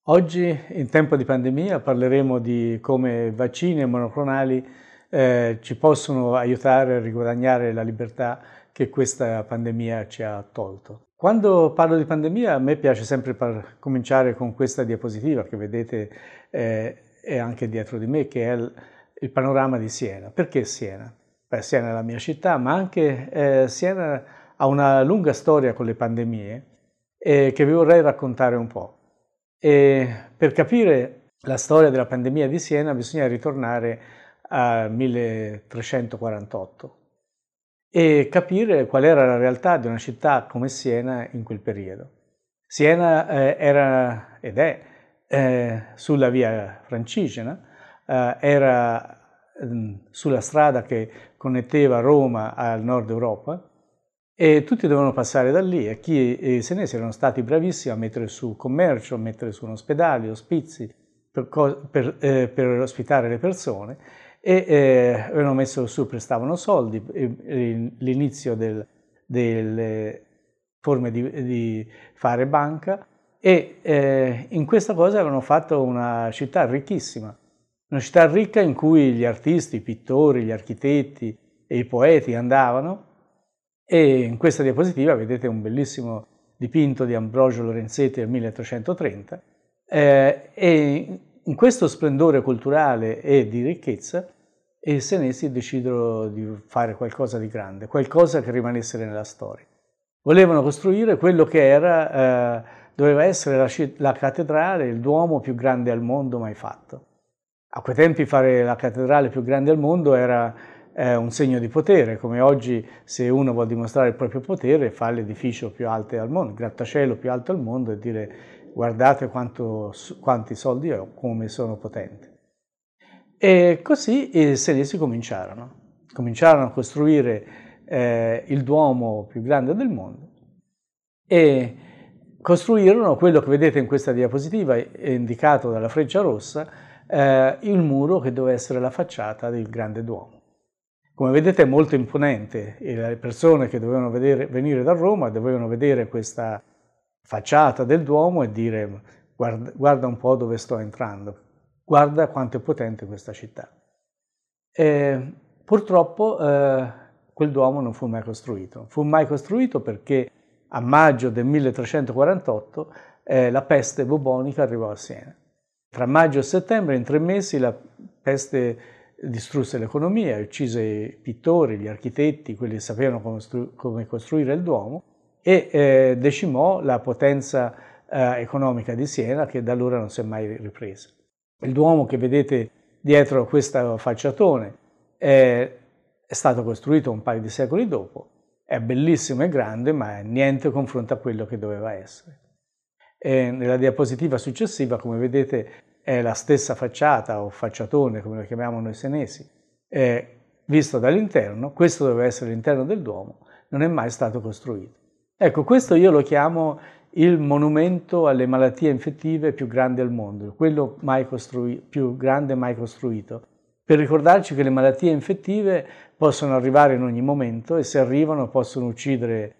Oggi, in tempo di pandemia, parleremo di come vaccini e monoclonali ci possono aiutare a riguadagnare la libertà che questa pandemia ci ha tolto. Quando parlo di pandemia, a me piace sempre cominciare con questa diapositiva che vedete è anche dietro di me, che è il panorama di Siena. Perché Siena? Beh, Siena è la mia città, ma anche Siena ha una lunga storia con le pandemie che vi vorrei raccontare un po'. E per capire la storia della pandemia di Siena bisogna ritornare al 1348 e capire qual era la realtà di una città come Siena in quel periodo. Siena era ed è sulla via Francigena, era sulla strada che connetteva Roma al nord Europa e tutti dovevano passare da lì e i senesi erano stati bravissimi a mettere su commercio, a mettere su ospedali, ospizi per ospitare le persone e avevano messo su, prestavano soldi, l'inizio delle forme di fare banca e in questa cosa avevano fatto una città ricchissima, una città ricca in cui gli artisti, i pittori, gli architetti e i poeti andavano. E in questa diapositiva vedete un bellissimo dipinto di Ambrogio Lorenzetti del 1330 e in questo splendore culturale e di ricchezza i senesi decidono di fare qualcosa di grande, qualcosa che rimanesse nella storia. Volevano costruire quello che doveva essere la cattedrale, il duomo più grande al mondo mai fatto. A quei tempi fare la cattedrale più grande al mondo era un segno di potere, come oggi se uno vuole dimostrare il proprio potere fa l'edificio più alto al mondo, il grattacielo più alto al mondo e dire guardate quanti soldi ho, come sono potente. E così i senesi cominciarono a costruire il duomo più grande del mondo e costruirono quello che vedete in questa diapositiva, indicato dalla freccia rossa, il muro che doveva essere la facciata del grande duomo. Come vedete è molto imponente e le persone che dovevano venire da Roma dovevano vedere questa facciata del Duomo e dire guarda un po' dove sto entrando, guarda quanto è potente questa città. E purtroppo quel Duomo non fu mai costruito. Non fu mai costruito perché a maggio del 1348 la peste bubonica arrivò a Siena. Tra maggio e settembre, in 3 mesi, la peste distrusse l'economia, uccise i pittori, gli architetti, quelli che sapevano come costruire il Duomo e decimò la potenza economica di Siena che da allora non si è mai ripresa. Il Duomo che vedete dietro questo facciatone è stato costruito un paio di secoli dopo, è bellissimo e grande ma è niente confronto a quello che doveva essere. E nella diapositiva successiva, come vedete, è la stessa facciata o facciatone, come lo chiamiamo noi senesi, visto dall'interno. Questo doveva essere l'interno del Duomo, non è mai stato costruito. Ecco, questo io lo chiamo il monumento alle malattie infettive più grande al mondo, quello più grande mai costruito, per ricordarci che le malattie infettive possono arrivare in ogni momento e se arrivano possono uccidere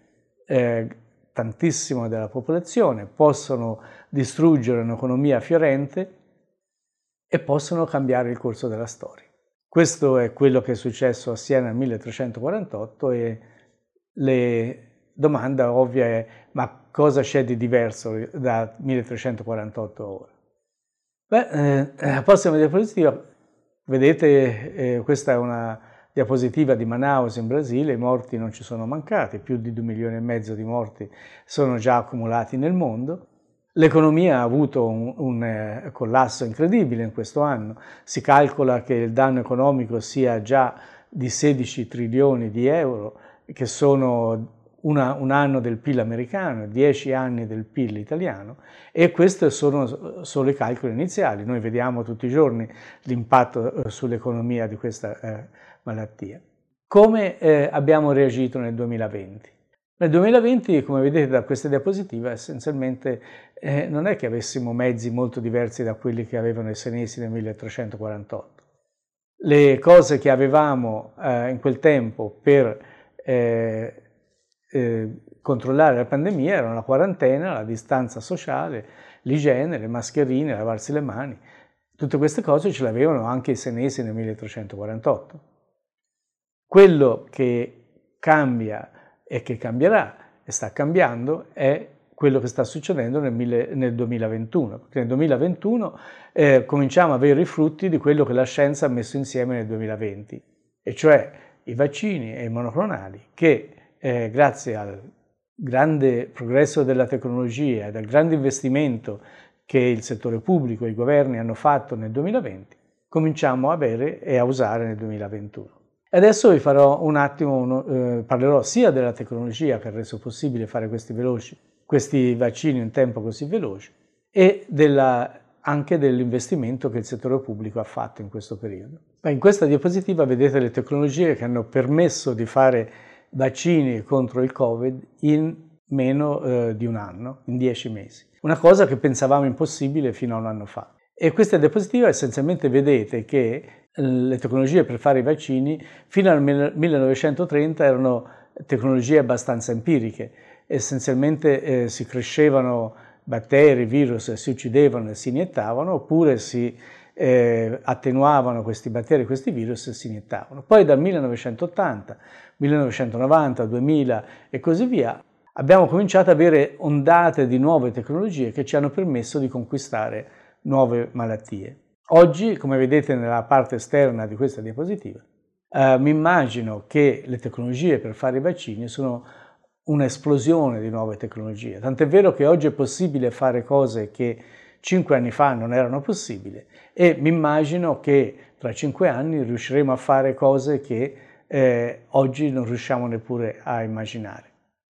tantissimo della popolazione, possono distruggere un'economia fiorente e possono cambiare il corso della storia. Questo è quello che è successo a Siena nel 1348 e la domanda ovvia è ma cosa c'è di diverso da 1348 a ora? Beh, la prossima diapositiva, vedete, questa è una diapositiva di Manaus in Brasile, i morti non ci sono mancati, più di 2,5 milioni di morti sono già accumulati nel mondo. L'economia ha avuto un collasso incredibile in questo anno, si calcola che il danno economico sia già di 16 trilioni di euro, che sono un anno del PIL americano, 10 anni del PIL italiano e questi sono solo i calcoli iniziali. Noi vediamo tutti i giorni l'impatto sull'economia di questa malattia. Come abbiamo reagito nel 2020? Nel 2020, come vedete da questa diapositiva, essenzialmente non è che avessimo mezzi molto diversi da quelli che avevano i senesi nel 1348. Le cose che avevamo in quel tempo per controllare la pandemia erano la quarantena, la distanza sociale, l'igiene, le mascherine, lavarsi le mani. Tutte queste cose ce le avevano anche i senesi nel 1348. Quello che cambia e che cambierà e sta cambiando è quello che sta succedendo nel 2021, perché nel 2021 cominciamo a avere i frutti di quello che la scienza ha messo insieme nel 2020, e cioè i vaccini e i monoclonali che grazie al grande progresso della tecnologia e al grande investimento che il settore pubblico e i governi hanno fatto nel 2020, cominciamo a avere e a usare nel 2021. E adesso vi farò un attimo, parlerò sia della tecnologia che ha reso possibile fare questi vaccini in tempo così veloce, e anche dell'investimento che il settore pubblico ha fatto in questo periodo. In questa diapositiva vedete le tecnologie che hanno permesso di fare vaccini contro il Covid in meno di un anno, in 10 mesi. Una cosa che pensavamo impossibile fino a un anno fa. E questa diapositiva essenzialmente vedete che le tecnologie per fare i vaccini fino al 1930 erano tecnologie abbastanza empiriche. Essenzialmente si crescevano batteri, virus, si uccidevano e si iniettavano, oppure si attenuavano questi batteri, questi virus e si iniettavano. Poi dal 1980, 1990, 2000 e così via abbiamo cominciato ad avere ondate di nuove tecnologie che ci hanno permesso di conquistare nuove malattie. Oggi, come vedete nella parte esterna di questa diapositiva, mi immagino che le tecnologie per fare i vaccini sono un'esplosione di nuove tecnologie. Tant'è vero che oggi è possibile fare cose che 5 anni fa non erano possibili, e mi immagino che tra 5 anni riusciremo a fare cose che oggi non riusciamo neppure a immaginare.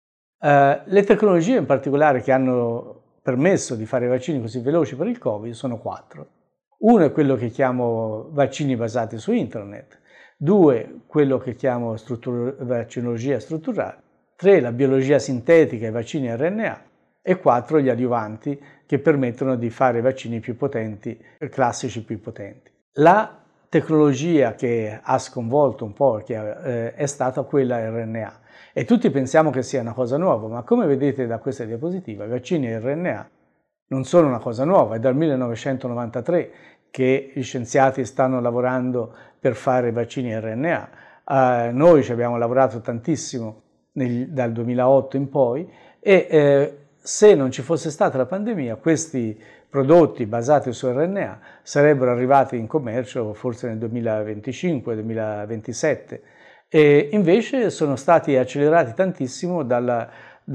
Le tecnologie in particolare che hanno permesso di fare vaccini così veloci per il Covid sono 4. Uno è quello che chiamo vaccini basati su internet, 2 quello che chiamo vaccinologia strutturale, 3 la biologia sintetica e vaccini RNA, e 4 gli adiuvanti che permettono di fare vaccini più potenti, classici più potenti. La tecnologia che ha sconvolto un po' è stata quella RNA, e tutti pensiamo che sia una cosa nuova, ma come vedete da questa diapositiva i vaccini RNA non sono una cosa nuova. È dal 1993 che gli scienziati stanno lavorando per fare vaccini RNA. Noi ci abbiamo lavorato tantissimo dal 2008 in poi, e se non ci fosse stata la pandemia, questi prodotti basati su RNA sarebbero arrivati in commercio forse nel 2025-2027, e invece sono stati accelerati tantissimo dalla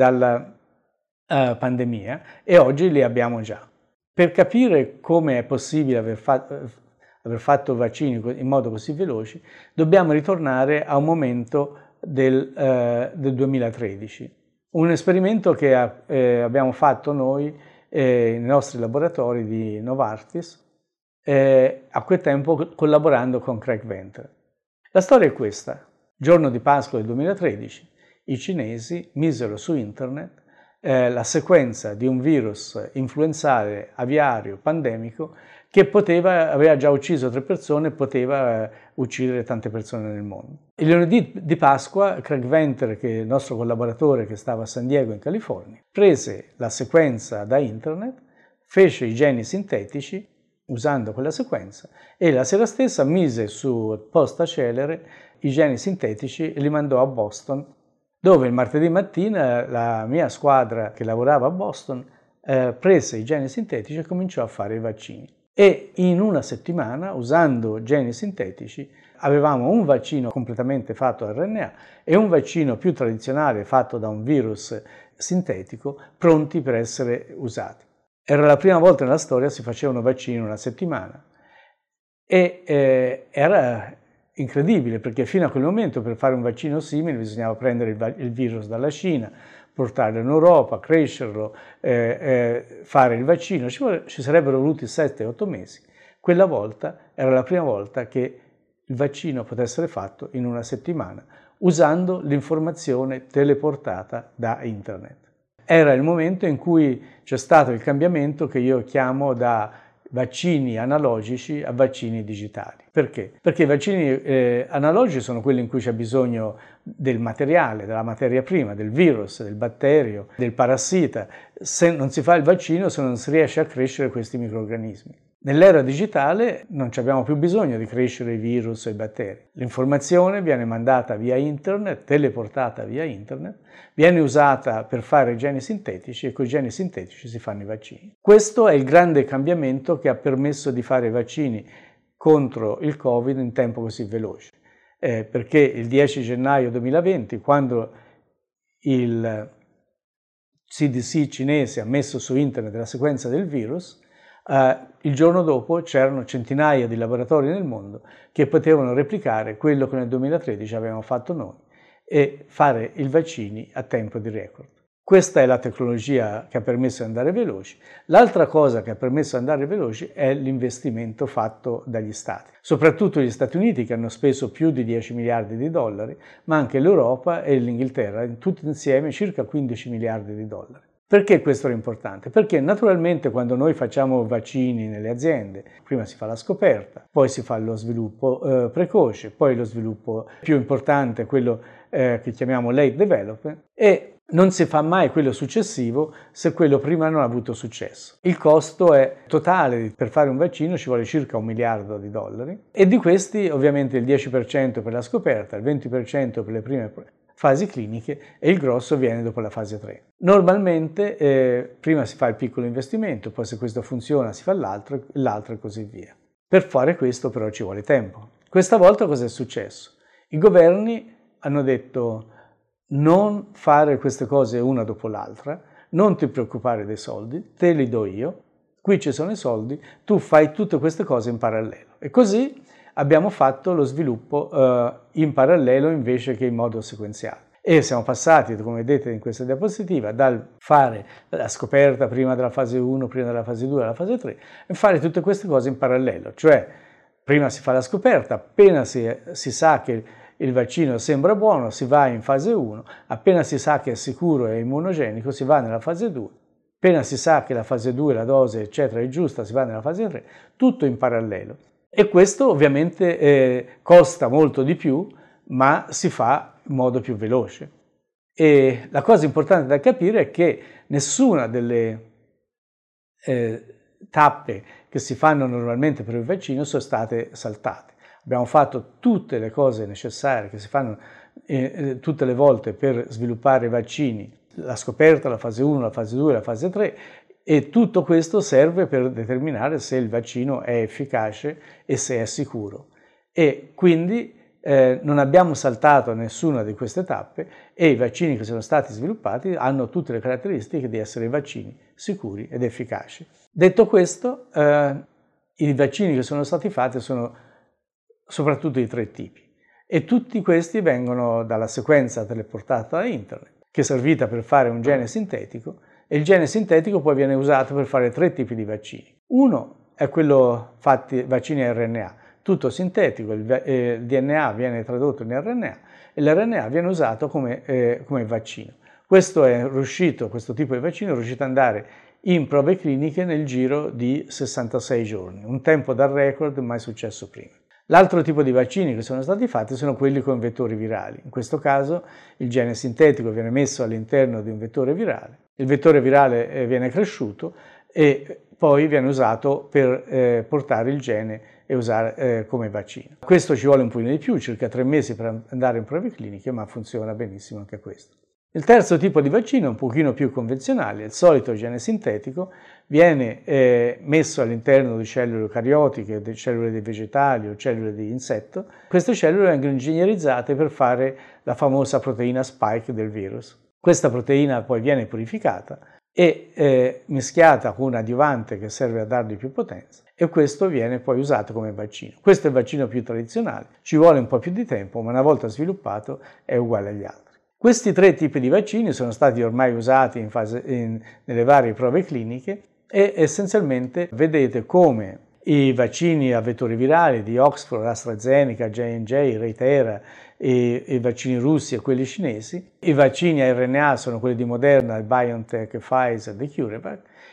pandemia, e oggi li abbiamo già. Per capire come è possibile aver fatto vaccini in modo così veloce, dobbiamo ritornare a un momento del 2013. Un esperimento che abbiamo fatto noi nei nostri laboratori di Novartis, a quel tempo collaborando con Craig Venter. La storia è questa. Giorno di Pasqua del 2013, i cinesi misero su internet la sequenza di un virus influenzale aviario pandemico che aveva già ucciso 3 persone e poteva uccidere tante persone nel mondo. Il lunedì di Pasqua, Craig Venter, che è il nostro collaboratore che stava a San Diego in California, prese la sequenza da internet, fece i geni sintetici usando quella sequenza, e la sera stessa mise su posta celere i geni sintetici e li mandò a Boston, dove il martedì mattina la mia squadra che lavorava a Boston prese i geni sintetici e cominciò a fare i vaccini. E in una settimana, usando geni sintetici, avevamo un vaccino completamente fatto a RNA e un vaccino più tradizionale fatto da un virus sintetico, pronti per essere usati. Era la prima volta nella storia che si facevano vaccini in una settimana, e era incredibile, perché fino a quel momento per fare un vaccino simile bisognava prendere il virus dalla Cina, portarlo in Europa, crescerlo, fare il vaccino. Ci sarebbero voluti 7-8 mesi. Quella volta era la prima volta che il vaccino potesse essere fatto in una settimana, usando l'informazione teleportata da internet. Era il momento in cui c'è stato il cambiamento che io chiamo da vaccini analogici a vaccini digitali. Perché? Perché i vaccini analogici sono quelli in cui c'è bisogno del materiale, della materia prima, del virus, del batterio, del parassita. Se non si fa il vaccino, se non si riesce a crescere questi microrganismi. Nell'era digitale non abbiamo più bisogno di crescere i virus e i batteri. L'informazione viene mandata via internet, teleportata via internet, viene usata per fare geni sintetici e con i geni sintetici si fanno i vaccini. Questo è il grande cambiamento che ha permesso di fare i vaccini contro il Covid in tempo così veloce. Perché il 10 gennaio 2020, quando il CDC cinese ha messo su internet la sequenza del virus, il giorno dopo c'erano centinaia di laboratori nel mondo che potevano replicare quello che nel 2013 avevamo fatto noi e fare i vaccini a tempo di record. Questa è la tecnologia che ha permesso di andare veloci. L'altra cosa che ha permesso di andare veloci è l'investimento fatto dagli Stati, soprattutto gli Stati Uniti che hanno speso più di 10 miliardi di dollari, ma anche l'Europa e l'Inghilterra, tutti insieme circa 15 miliardi di dollari. Perché questo è importante? Perché naturalmente quando noi facciamo vaccini nelle aziende, prima si fa la scoperta, poi si fa lo sviluppo precoce, poi lo sviluppo più importante, quello che chiamiamo late development, e non si fa mai quello successivo se quello prima non ha avuto successo. Il costo è totale per fare un vaccino, ci vuole circa $1 miliardo e di questi ovviamente il 10% per la scoperta, il 20% per le prime fasi cliniche e il grosso viene dopo la fase 3. Normalmente prima si fa il piccolo investimento, poi se questo funziona si fa l'altro e così via. Per fare questo però ci vuole tempo. Questa volta cosa è successo? I governi hanno detto non fare queste cose una dopo l'altra, non ti preoccupare dei soldi, te li do io, qui ci sono i soldi, tu fai tutte queste cose in parallelo. E così abbiamo fatto lo sviluppo in parallelo invece che in modo sequenziale. E siamo passati, come vedete in questa diapositiva, dal fare la scoperta prima della fase 1, prima della fase 2, alla fase 3, e fare tutte queste cose in parallelo. Cioè, prima si fa la scoperta, appena si sa che il vaccino sembra buono, si va in fase 1, appena si sa che è sicuro e immunogenico, si va nella fase 2, appena si sa che la fase 2, la dose, eccetera, è giusta, si va nella fase 3, tutto in parallelo. E questo ovviamente costa molto di più, ma si fa in modo più veloce. E la cosa importante da capire è che nessuna delle tappe che si fanno normalmente per il vaccino sono state saltate. Abbiamo fatto tutte le cose necessarie che si fanno tutte le volte per sviluppare i vaccini, la scoperta, la fase 1, la fase 2, la fase 3, e tutto questo serve per determinare se il vaccino è efficace e se è sicuro. E quindi non abbiamo saltato nessuna di queste tappe e i vaccini che sono stati sviluppati hanno tutte le caratteristiche di essere vaccini sicuri ed efficaci. Detto questo, i vaccini che sono stati fatti sono soprattutto di 3 tipi e tutti questi vengono dalla sequenza teleportata da internet, che è servita per fare un gene sintetico, e il gene sintetico poi viene usato per fare 3 tipi di vaccini. Uno è quello fatti vaccini a RNA, tutto sintetico, il DNA viene tradotto in RNA e l'RNA viene usato come vaccino. Questo tipo di vaccino è riuscito ad andare in prove cliniche nel giro di 66 giorni, un tempo da record mai successo prima. L'altro tipo di vaccini che sono stati fatti sono quelli con vettori virali. In questo caso il gene sintetico viene messo all'interno di un vettore virale, il vettore virale viene cresciuto e poi viene usato per portare il gene e usare come vaccino. Questo ci vuole un pochino di più, circa 3 mesi per andare in prove cliniche, ma funziona benissimo anche questo. Il terzo tipo di vaccino è un pochino più convenzionale, il solito gene sintetico, viene messo all'interno di cellule eucariotiche, di cellule di vegetali o cellule di insetto. Queste cellule vengono ingegnerizzate per fare la famosa proteina spike del virus. Questa proteina poi viene purificata e mischiata con un adiuvante che serve a dargli più potenza e questo viene poi usato come vaccino. Questo è il vaccino più tradizionale, ci vuole un po' più di tempo, ma una volta sviluppato è uguale agli altri. Questi 3 tipi di vaccini sono stati ormai usati nelle varie prove cliniche e essenzialmente vedete come i vaccini a vettori virali di Oxford, AstraZeneca, J&J, Reitera, i vaccini russi e quelli cinesi, i vaccini a RNA sono quelli di Moderna, BioNTech, Pfizer e CureVac,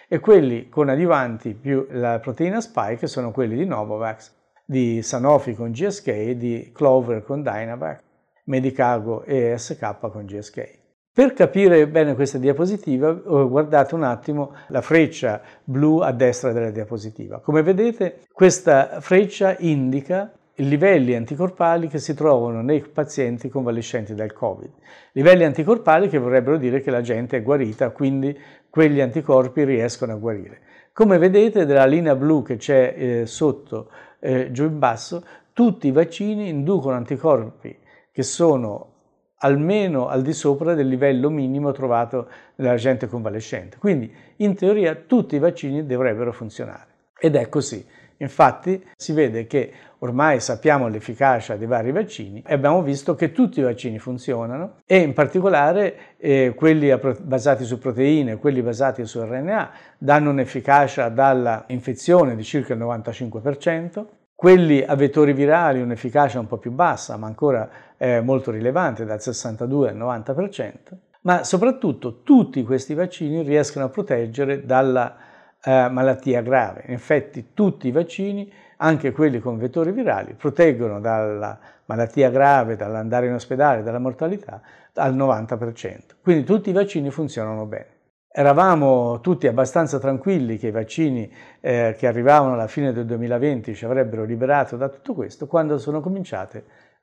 e quelli con adiuvanti più la proteina spike sono quelli di Novavax, di Sanofi con GSK, di Clover con Dynavax, Medicago e SK con GSK. Per capire bene questa diapositiva, guardate un attimo la freccia blu a destra della diapositiva. Come vedete, questa freccia indica i livelli anticorpali che si trovano nei pazienti convalescenti dal Covid. Livelli anticorpali che vorrebbero dire che la gente è guarita, quindi quegli anticorpi riescono a guarire. Come vedete dalla linea blu che c'è sotto, giù in basso, tutti i vaccini inducono anticorpi che sono almeno al di sopra del livello minimo trovato nella gente convalescente. Quindi, in teoria, tutti i vaccini dovrebbero funzionare. Ed è così. Infatti, si vede che ormai sappiamo l'efficacia dei vari vaccini e abbiamo visto che tutti i vaccini funzionano e in particolare quelli basati su proteine, quelli basati su RNA, danno un'efficacia dalla infezione di circa il 95%. Quelli a vettori virali un'efficacia un po' più bassa, ma ancora molto rilevante, dal 62 al 90%, ma soprattutto tutti questi vaccini riescono a proteggere dalla malattia grave. Infatti tutti i vaccini, anche quelli con vettori virali, proteggono dalla malattia grave, dall'andare in ospedale, dalla mortalità, al 90%. Quindi tutti i vaccini funzionano bene. Eravamo tutti abbastanza tranquilli che i vaccini che arrivavano alla fine del 2020 ci avrebbero liberato da tutto questo quando sono cominciate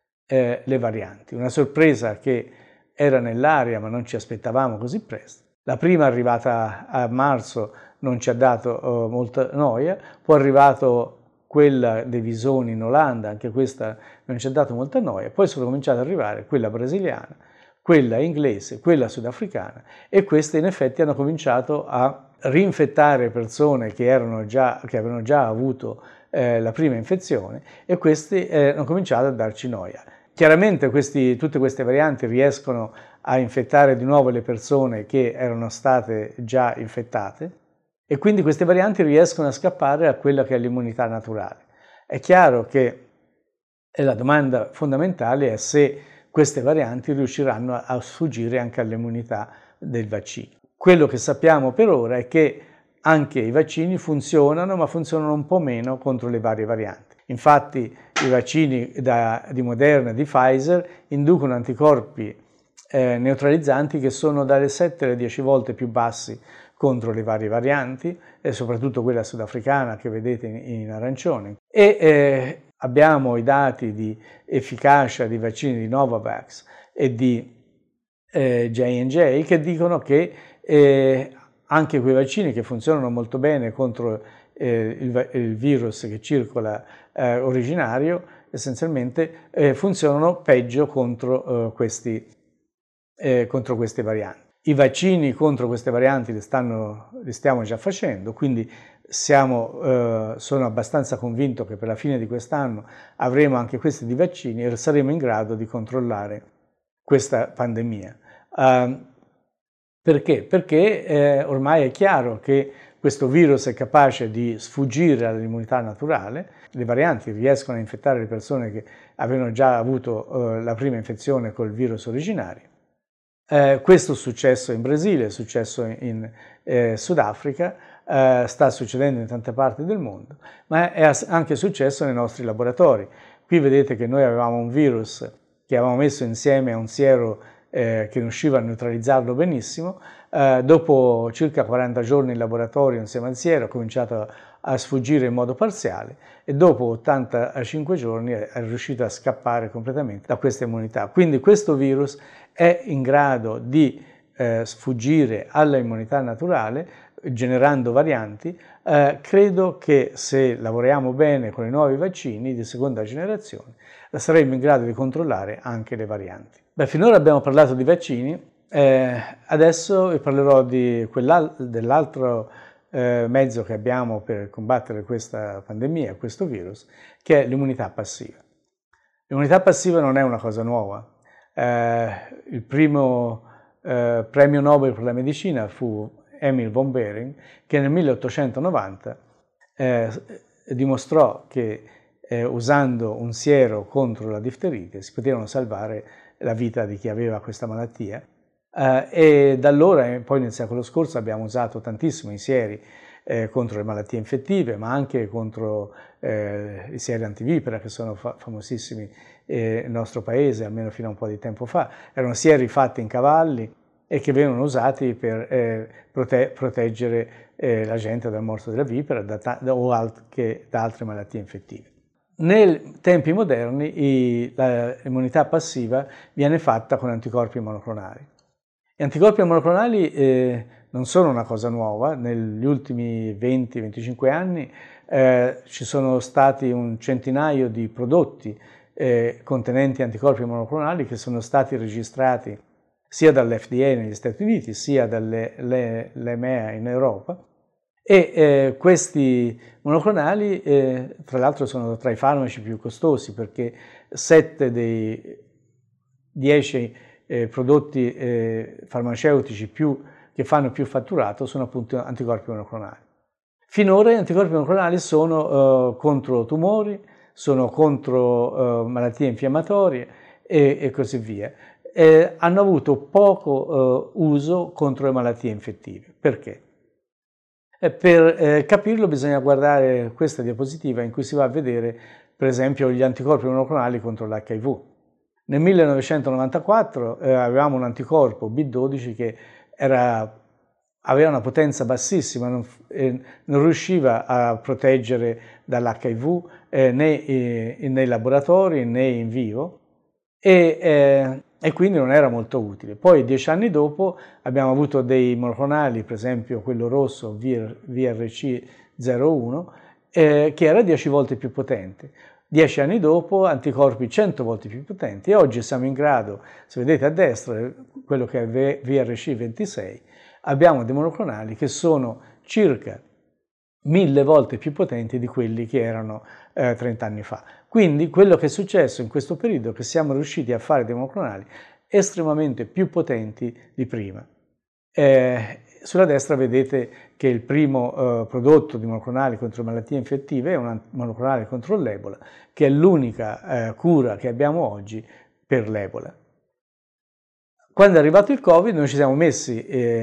le varianti. Una sorpresa che era nell'aria ma non ci aspettavamo così presto. La prima arrivata a marzo non ci ha dato molta noia, poi è arrivato quella dei visoni in Olanda, anche questa non ci ha dato molta noia, poi sono cominciate ad arrivare quella brasiliana, quella inglese, quella sudafricana e queste in effetti hanno cominciato a rinfettare persone che avevano già avuto la prima infezione e questi hanno cominciato a darci noia. Chiaramente tutte queste varianti riescono a infettare di nuovo le persone che erano state già infettate e quindi queste varianti riescono a scappare a quella che è l'immunità naturale. È chiaro che la domanda fondamentale è se queste varianti riusciranno a sfuggire anche all'immunità del vaccino. Quello che sappiamo per ora è che anche i vaccini funzionano, ma funzionano un po' meno contro le varie varianti. Infatti i vaccini di Moderna e di Pfizer inducono anticorpi neutralizzanti che sono dalle 7 alle 10 volte più bassi contro le varie varianti, e soprattutto quella sudafricana che vedete in arancione. Abbiamo i dati di efficacia dei vaccini di Novavax e di J&J che dicono che anche quei vaccini che funzionano molto bene contro il virus che circola originario, essenzialmente funzionano peggio contro queste varianti. I vaccini contro queste varianti li stiamo già facendo, quindi sono abbastanza convinto che per la fine di quest'anno avremo anche questi di vaccini e saremo in grado di controllare questa pandemia. Perché? Perché ormai è chiaro che questo virus è capace di sfuggire all'immunità naturale, le varianti riescono a infettare le persone che avevano già avuto la prima infezione col virus originario. Questo è successo in Brasile, è successo in Sudafrica, sta succedendo in tante parti del mondo, ma è anche successo nei nostri laboratori. Qui vedete che noi avevamo un virus che avevamo messo insieme a un siero che riusciva a neutralizzarlo benissimo. Dopo circa 40 giorni in laboratorio insieme al siero ha cominciato a sfuggire in modo parziale e dopo 85 giorni è riuscito a scappare completamente da questa immunità. Quindi questo virus è in grado di sfuggire all'immunità naturale generando varianti. Credo che se lavoriamo bene con i nuovi vaccini di seconda generazione saremo in grado di controllare anche le varianti. Finora abbiamo parlato di vaccini, adesso vi parlerò dell'altro mezzo che abbiamo per combattere questa pandemia, questo virus, che è l'immunità passiva. L'immunità passiva non è una cosa nuova. Il primo premio Nobel per la medicina fu Emil von Behring, che nel 1890 dimostrò che usando un siero contro la difterite si potevano salvare la vita di chi aveva questa malattia. E da allora, poi nel secolo scorso, abbiamo usato tantissimo i sieri contro le malattie infettive, ma anche contro i sieri antivipera, che sono famosissimi nel nostro paese, almeno fino a un po' di tempo fa. Erano sieri fatti in cavalli e che venivano usati per proteggere la gente dal morso della vipera o anche da altre malattie infettive. Nei tempi moderni l'immunità passiva viene fatta con anticorpi monoclonali. Gli anticorpi monoclonali non sono una cosa nuova. Negli ultimi 20-25 anni ci sono stati un centinaio di prodotti contenenti anticorpi monoclonali che sono stati registrati sia dall'FDA negli Stati Uniti sia dall'EMEA in Europa, e questi monoclonali tra l'altro sono tra i farmaci più costosi, perché 7 dei 10 prodotti farmaceutici che fanno più fatturato sono appunto anticorpi monoclonali. Finora gli anticorpi monoclonali sono contro tumori, sono contro malattie infiammatorie e così via. Hanno avuto poco uso contro le malattie infettive. Perché? Per capirlo bisogna guardare questa diapositiva in cui si va a vedere per esempio gli anticorpi monoclonali contro l'HIV. Nel 1994 avevamo un anticorpo B12 che aveva una potenza bassissima, non riusciva a proteggere dall'HIV né nei laboratori né in vivo e quindi non era molto utile. Poi 10 anni dopo abbiamo avuto dei monoclonali, per esempio quello rosso VRC01, che era 10 volte più potente. 10 anni dopo anticorpi 100 volte più potenti, e oggi siamo in grado, se vedete a destra quello che è VRC26, abbiamo dei monoclonali che sono circa 1000 volte più potenti di quelli che erano 30 anni fa. Quindi quello che è successo in questo periodo è che siamo riusciti a fare dei monoclonali estremamente più potenti di prima. Sulla destra vedete che il primo prodotto di monoclonali contro malattie infettive è un monoclonale contro l'Ebola, che è l'unica cura che abbiamo oggi per l'Ebola. Quando è arrivato il Covid noi ci siamo messi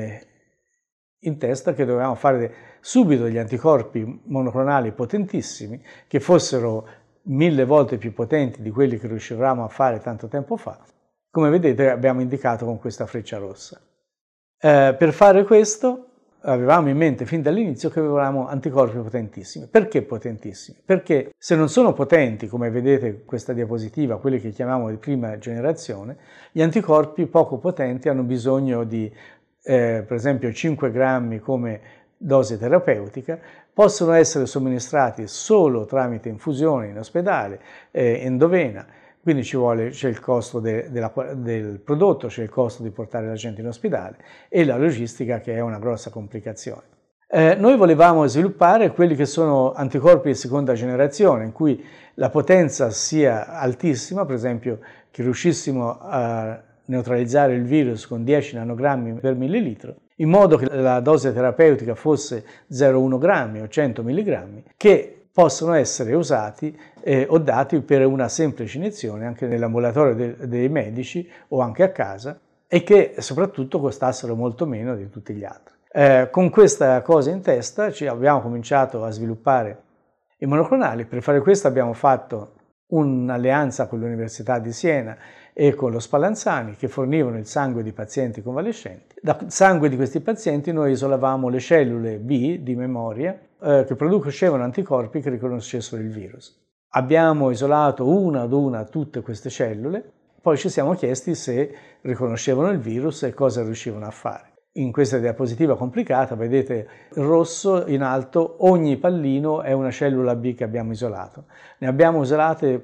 in testa che dovevamo fare subito degli anticorpi monoclonali potentissimi, che fossero 1000 volte più potenti di quelli che riuscivamo a fare tanto tempo fa. Come vedete abbiamo indicato con questa freccia rossa. Per fare questo avevamo in mente fin dall'inizio che avevamo anticorpi potentissimi. Perché potentissimi? Perché se non sono potenti, come vedete in questa diapositiva, quelli che chiamiamo di prima generazione, gli anticorpi poco potenti hanno bisogno di, per esempio, 5 grammi come dose terapeutica, possono essere somministrati solo tramite infusione in ospedale, endovena. Quindi c'è il costo del prodotto, c'è il costo di portare la gente in ospedale e la logistica, che è una grossa complicazione. Noi volevamo sviluppare quelli che sono anticorpi di seconda generazione, in cui la potenza sia altissima, per esempio che riuscissimo a neutralizzare il virus con 10 nanogrammi per millilitro, in modo che la dose terapeutica fosse 0,1 grammi o 100 milligrammi, che possono essere usati o dati per una semplice iniezione anche nell'ambulatorio dei medici o anche a casa, e che soprattutto costassero molto meno di tutti gli altri. Con questa cosa in testa abbiamo cominciato a sviluppare i monoclonali. Per fare questo abbiamo fatto un'alleanza con l'Università di Siena e con lo Spallanzani, che fornivano il sangue di pazienti convalescenti. Dal sangue di questi pazienti noi isolavamo le cellule B di memoria che producevano anticorpi che riconoscessero il virus. Abbiamo isolato una ad una tutte queste cellule, poi ci siamo chiesti se riconoscevano il virus e cosa riuscivano a fare. In questa diapositiva complicata vedete il rosso in alto, ogni pallino è una cellula B che abbiamo isolato. Ne abbiamo isolate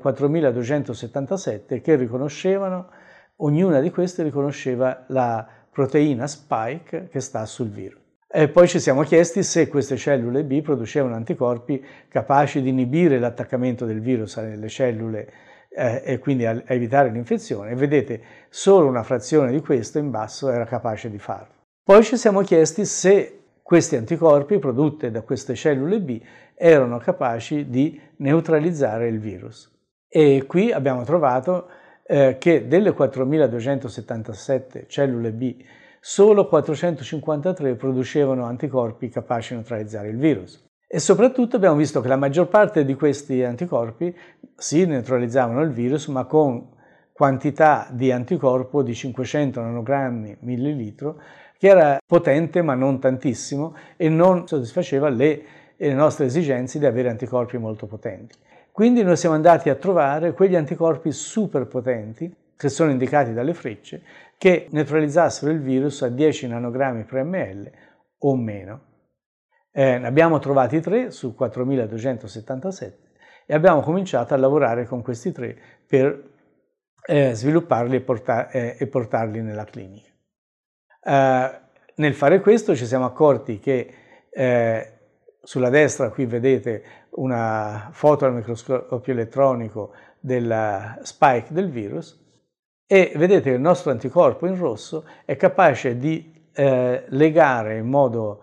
4277 che riconoscevano, ognuna di queste riconosceva la proteina spike che sta sul virus. E poi ci siamo chiesti se queste cellule B producevano anticorpi capaci di inibire l'attaccamento del virus alle cellule e quindi a evitare l'infezione. E vedete, solo una frazione di questo in basso era capace di farlo. Poi ci siamo chiesti se questi anticorpi prodotti da queste cellule B erano capaci di neutralizzare il virus. E qui abbiamo trovato che delle 4.277 cellule B, solo 453 producevano anticorpi capaci di neutralizzare il virus. E soprattutto abbiamo visto che la maggior parte di questi anticorpi sì neutralizzavano il virus, ma con quantità di anticorpo di 500 nanogrammi millilitro, che era potente ma non tantissimo e non soddisfaceva le nostre esigenze di avere anticorpi molto potenti. Quindi noi siamo andati a trovare quegli anticorpi super potenti, che sono indicati dalle frecce, che neutralizzassero il virus a 10 nanogrammi per ml o meno. Ne abbiamo trovati 3 su 4.277 e abbiamo cominciato a lavorare con questi 3 per svilupparli e portarli nella clinica. Nel fare questo ci siamo accorti che sulla destra qui vedete una foto al microscopio elettronico del spike del virus e vedete che il nostro anticorpo in rosso è capace di legare in modo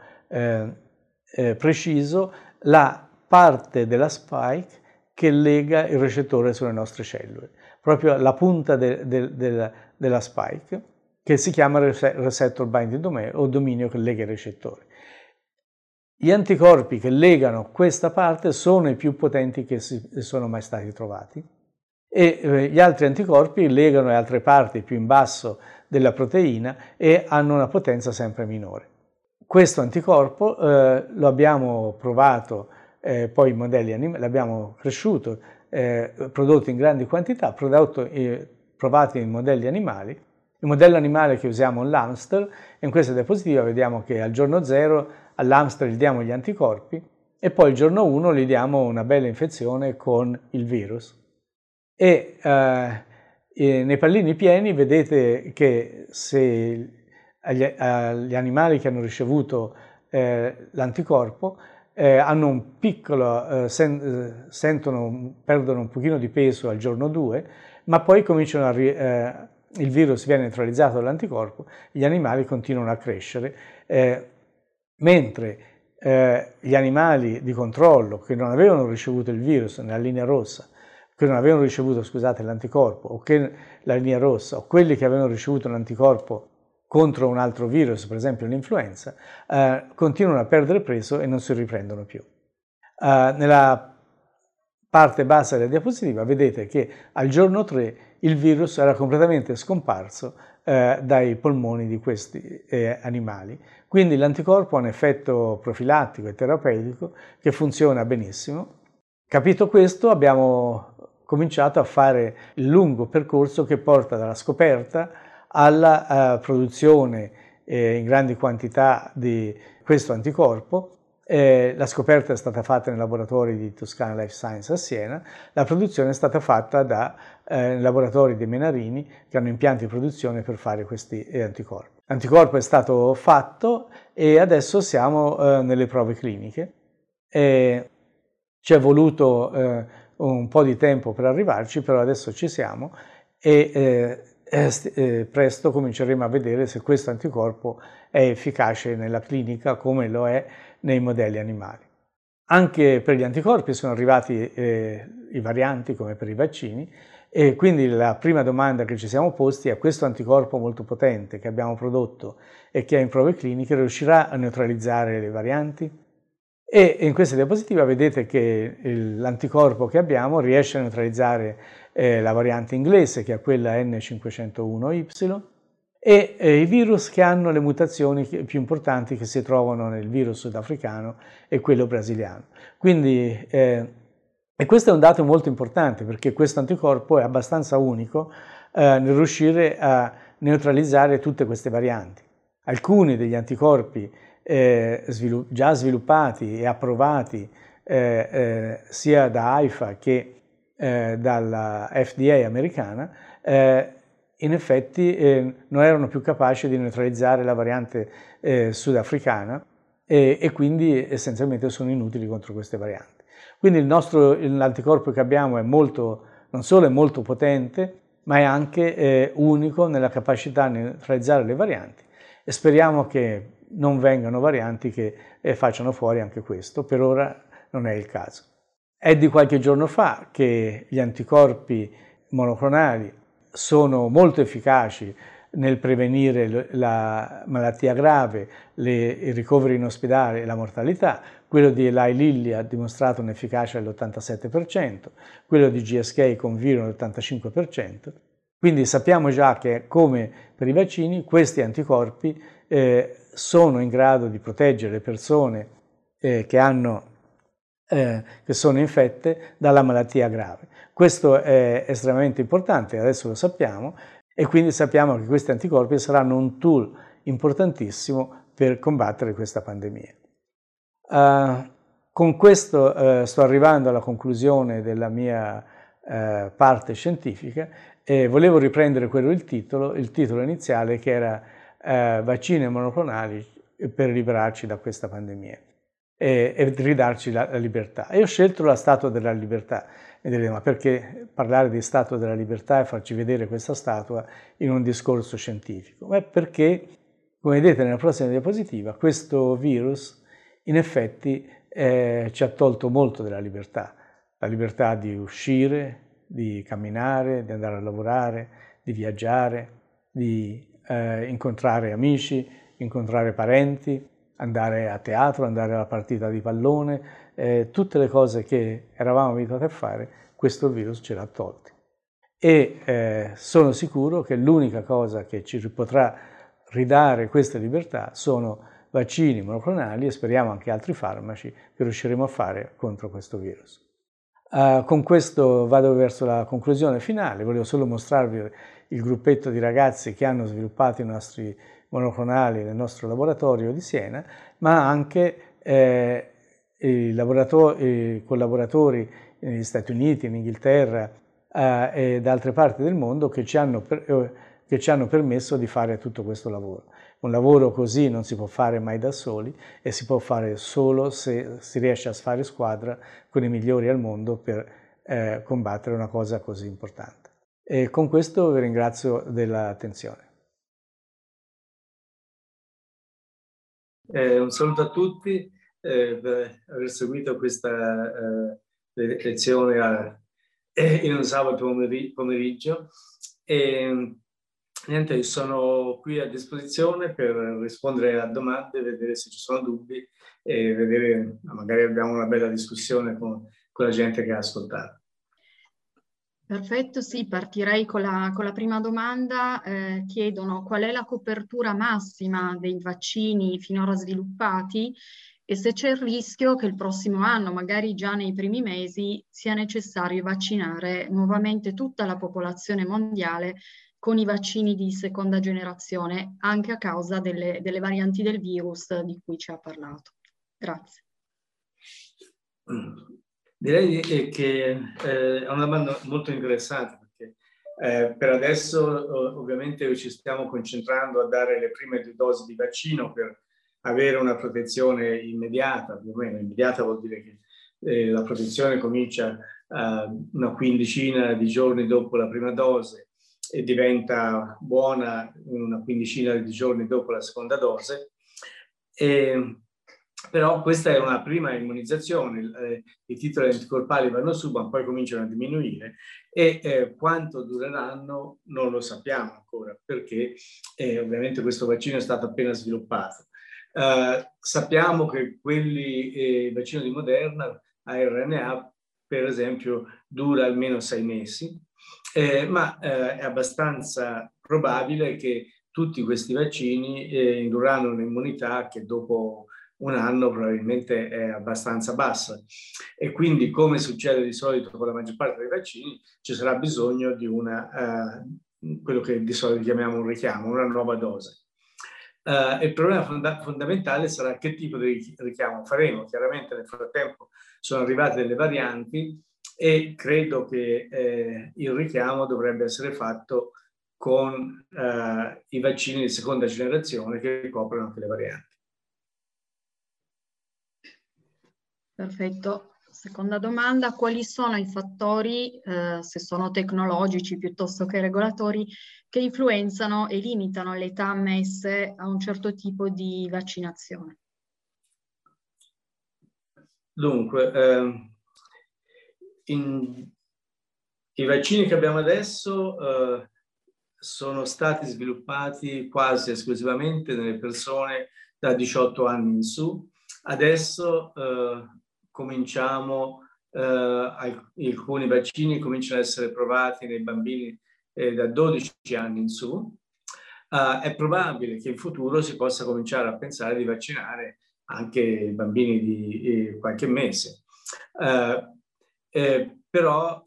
preciso la parte della spike che lega il recettore sulle nostre cellule, proprio la punta della spike, che si chiama receptor binding domain o dominio che lega i recettori. Gli anticorpi che legano questa parte sono i più potenti che sono mai stati trovati e gli altri anticorpi legano le altre parti più in basso della proteina e hanno una potenza sempre minore. Questo anticorpo lo abbiamo provato poi in modelli animali, l'abbiamo cresciuto, prodotto in grandi quantità, provato in modelli animali. Il modello animale che usiamo è l'hamster e in questa diapositiva vediamo che al giorno 0 all'hamster gli diamo gli anticorpi e poi il giorno 1 gli diamo una bella infezione con il virus. E nei pallini pieni vedete che se agli animali che hanno ricevuto l'anticorpo hanno un piccolo, perdono un pochino di peso al giorno 2, ma poi cominciano il virus viene neutralizzato dall'anticorpo, gli animali continuano a crescere, mentre gli animali di controllo che non avevano ricevuto il virus nella linea rossa, che non avevano ricevuto, scusate, l'anticorpo, o che la linea rossa, o quelli che avevano ricevuto l'anticorpo contro un altro virus, per esempio l'influenza, continuano a perdere peso e non si riprendono più. Nella parte bassa della diapositiva vedete che al giorno 3 il virus era completamente scomparso dai polmoni di questi animali. Quindi l'anticorpo ha un effetto profilattico e terapeutico che funziona benissimo. Capito questo, abbiamo cominciato a fare il lungo percorso che porta dalla scoperta alla produzione in grandi quantità di questo anticorpo. La scoperta è stata fatta nei laboratori di Toscana Life Science a Siena, la produzione è stata fatta nei laboratori dei Menarini che hanno impianti di produzione per fare questi anticorpi. L'anticorpo è stato fatto e adesso siamo nelle prove cliniche. Ci è voluto un po' di tempo per arrivarci, però adesso ci siamo e presto cominceremo a vedere se questo anticorpo è efficace nella clinica come lo è nei modelli animali. Anche per gli anticorpi sono arrivati i varianti come per i vaccini e quindi la prima domanda che ci siamo posti è: questo anticorpo molto potente che abbiamo prodotto e che è in prove cliniche riuscirà a neutralizzare le varianti? E in questa diapositiva vedete che l'anticorpo che abbiamo riesce a neutralizzare la variante inglese, che è quella N501Y, e i virus che hanno le mutazioni più importanti che si trovano nel virus sudafricano e quello brasiliano. Quindi, e questo è un dato molto importante perché questo anticorpo è abbastanza unico nel riuscire a neutralizzare tutte queste varianti. Alcuni degli anticorpi già sviluppati e approvati sia da AIFA che dalla FDA americana in effetti non erano più capaci di neutralizzare la variante sudafricana e quindi essenzialmente sono inutili contro queste varianti. Quindi l'anticorpo che abbiamo è non solo è molto potente, ma è anche unico nella capacità di neutralizzare le varianti e speriamo che non vengano varianti che facciano fuori anche questo. Per ora non è il caso. È di qualche giorno fa che gli anticorpi monoclonali sono molto efficaci nel prevenire la malattia grave, i ricoveri in ospedale e la mortalità. Quello di Eli Lilly ha dimostrato un'efficacia dell'87%, quello di GSK con Viro l'85%. Quindi sappiamo già che, come per i vaccini, questi anticorpi sono in grado di proteggere le persone che sono infette dalla malattia grave. Questo è estremamente importante, adesso lo sappiamo, e quindi sappiamo che questi anticorpi saranno un tool importantissimo per combattere questa pandemia. Con questo sto arrivando alla conclusione della mia parte scientifica e volevo riprendere il titolo iniziale, che era vaccini monoclonali per liberarci da questa pandemia e ridarci la libertà. E ho scelto la Statua della Libertà. E direte, ma perché parlare di Statua della Libertà e farci vedere questa statua in un discorso scientifico? Beh, perché, come vedete nella prossima diapositiva, questo virus in effetti ci ha tolto molto della libertà. La libertà di uscire, di camminare, di andare a lavorare, di viaggiare, di incontrare amici, incontrare parenti, andare a teatro, andare alla partita di pallone, tutte le cose che eravamo abituati a fare, questo virus ce l'ha tolte. E sono sicuro che l'unica cosa che ci potrà ridare questa libertà sono vaccini monoclonali e speriamo anche altri farmaci che riusciremo a fare contro questo virus. Con questo vado verso la conclusione finale. Volevo solo mostrarvi il gruppetto di ragazzi che hanno sviluppato i nostri monoclonali nel nostro laboratorio di Siena, ma anche i collaboratori negli Stati Uniti, in Inghilterra e da altre parti del mondo che ci hanno permesso di fare tutto questo lavoro. Un lavoro così non si può fare mai da soli e si può fare solo se si riesce a fare squadra con i migliori al mondo per combattere una cosa così importante. E con questo vi ringrazio dell'attenzione. Un saluto a tutti per aver seguito questa lezione in un sabato pomeriggio. E niente, sono qui a disposizione per rispondere a domande, vedere se ci sono dubbi e vedere, magari abbiamo una bella discussione con la gente che ha ascoltato. Perfetto, sì, partirei con la prima domanda. Chiedono qual è la copertura massima dei vaccini finora sviluppati e se c'è il rischio che il prossimo anno, magari già nei primi mesi, sia necessario vaccinare nuovamente tutta la popolazione mondiale con i vaccini di seconda generazione, anche a causa delle varianti del virus di cui ci ha parlato. Grazie. Direi che è una domanda molto interessante, perché per adesso ovviamente ci stiamo concentrando a dare le prime 2 dosi di vaccino per avere una protezione immediata. Più o meno immediata vuol dire che la protezione comincia una quindicina di giorni dopo la prima dose e diventa buona una quindicina di giorni dopo la seconda dose. Però questa è una prima immunizzazione, i titoli anticorpali vanno su, ma poi cominciano a diminuire e quanto dureranno non lo sappiamo ancora, perché ovviamente questo vaccino è stato appena sviluppato. Sappiamo che il vaccino di Moderna a RNA, per esempio, dura almeno 6 mesi, ma è abbastanza probabile che tutti questi vaccini indurranno un'immunità che dopo un anno probabilmente è abbastanza bassa e quindi, come succede di solito con la maggior parte dei vaccini, ci sarà bisogno di quello che di solito chiamiamo un richiamo, una nuova dose. Il problema fondamentale sarà che tipo di richiamo faremo. Chiaramente nel frattempo sono arrivate delle varianti e credo che il richiamo dovrebbe essere fatto con i vaccini di seconda generazione che coprono anche le varianti. Perfetto. Seconda domanda, quali sono i fattori, se sono tecnologici piuttosto che regolatori, che influenzano e limitano l'età ammesse a un certo tipo di vaccinazione? Dunque, i vaccini che abbiamo adesso sono stati sviluppati quasi esclusivamente nelle persone da 18 anni in su. Adesso alcuni vaccini cominciano ad essere provati nei bambini da 12 anni in su. È probabile che in futuro si possa cominciare a pensare di vaccinare anche i bambini di qualche mese. Però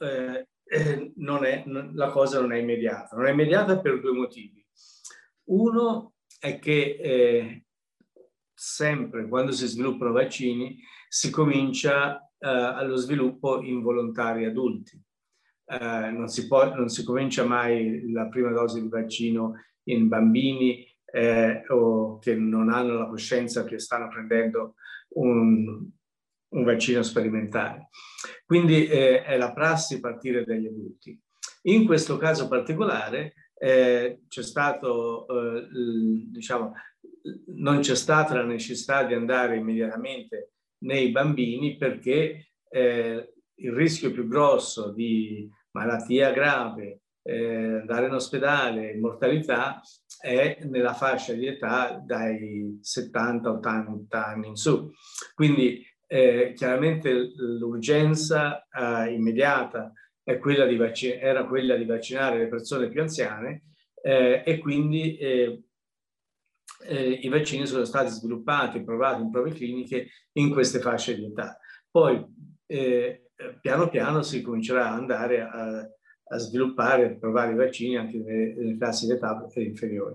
la cosa non è immediata. Non è immediata per due motivi. Uno è che sempre quando si sviluppano vaccini si comincia allo sviluppo in volontari adulti. Non si comincia mai la prima dose di vaccino in bambini o che non hanno la coscienza che stanno prendendo un vaccino sperimentale. Quindi è la prassi partire dagli adulti. In questo caso particolare c'è stato, diciamo, non c'è stata la necessità di andare immediatamente nei bambini perché il rischio più grosso di malattia grave, andare in ospedale, mortalità, è nella fascia di età dai 70-80 anni in su. Quindi chiaramente l'urgenza immediata era quella di vaccinare le persone più anziane e quindi i vaccini sono stati sviluppati e provati in prove cliniche in queste fasce di età. Poi piano piano si comincerà ad andare a sviluppare e provare i vaccini anche nelle classi di età inferiori.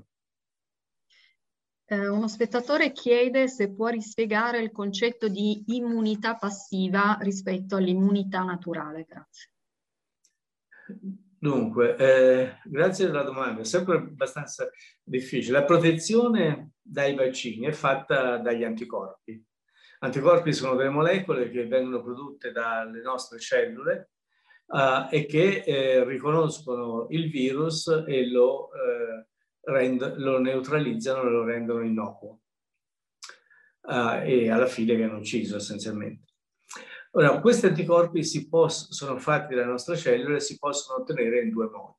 Uno spettatore chiede se può rispiegare il concetto di immunità passiva rispetto all'immunità naturale. Grazie. Dunque, grazie della domanda, è sempre abbastanza difficile. La protezione dai vaccini è fatta dagli anticorpi. Anticorpi sono delle molecole che vengono prodotte dalle nostre cellule e che riconoscono il virus e lo neutralizzano e lo rendono innocuo. E alla fine viene ucciso essenzialmente. Ora, questi anticorpi sono fatti dalle nostre cellule e si possono ottenere in due modi.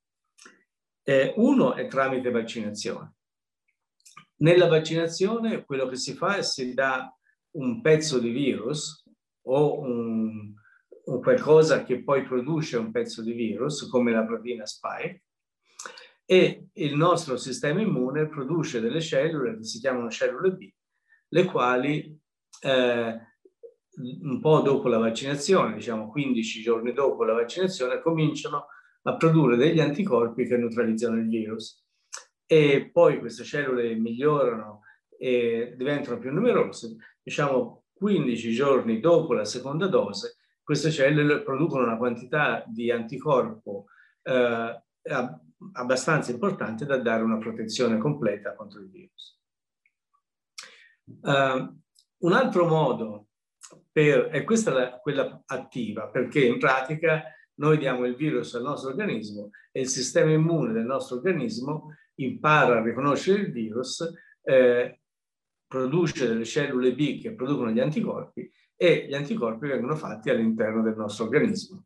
Uno è tramite vaccinazione. Nella vaccinazione quello che si fa è si dà un pezzo di virus o qualcosa che poi produce un pezzo di virus, come la proteina spike, e il nostro sistema immune produce delle cellule che si chiamano cellule B, le quali un po' dopo la vaccinazione, diciamo 15 giorni dopo la vaccinazione, cominciano a produrre degli anticorpi che neutralizzano il virus. E poi queste cellule migliorano e diventano più numerose. Diciamo 15 giorni dopo la seconda dose, queste cellule producono una quantità di anticorpo abbastanza importante da dare una protezione completa contro il virus. Un altro modo e questa è quella attiva, perché in pratica noi diamo il virus al nostro organismo e il sistema immune del nostro organismo impara a riconoscere il virus, produce delle cellule B che producono gli anticorpi e gli anticorpi vengono fatti all'interno del nostro organismo.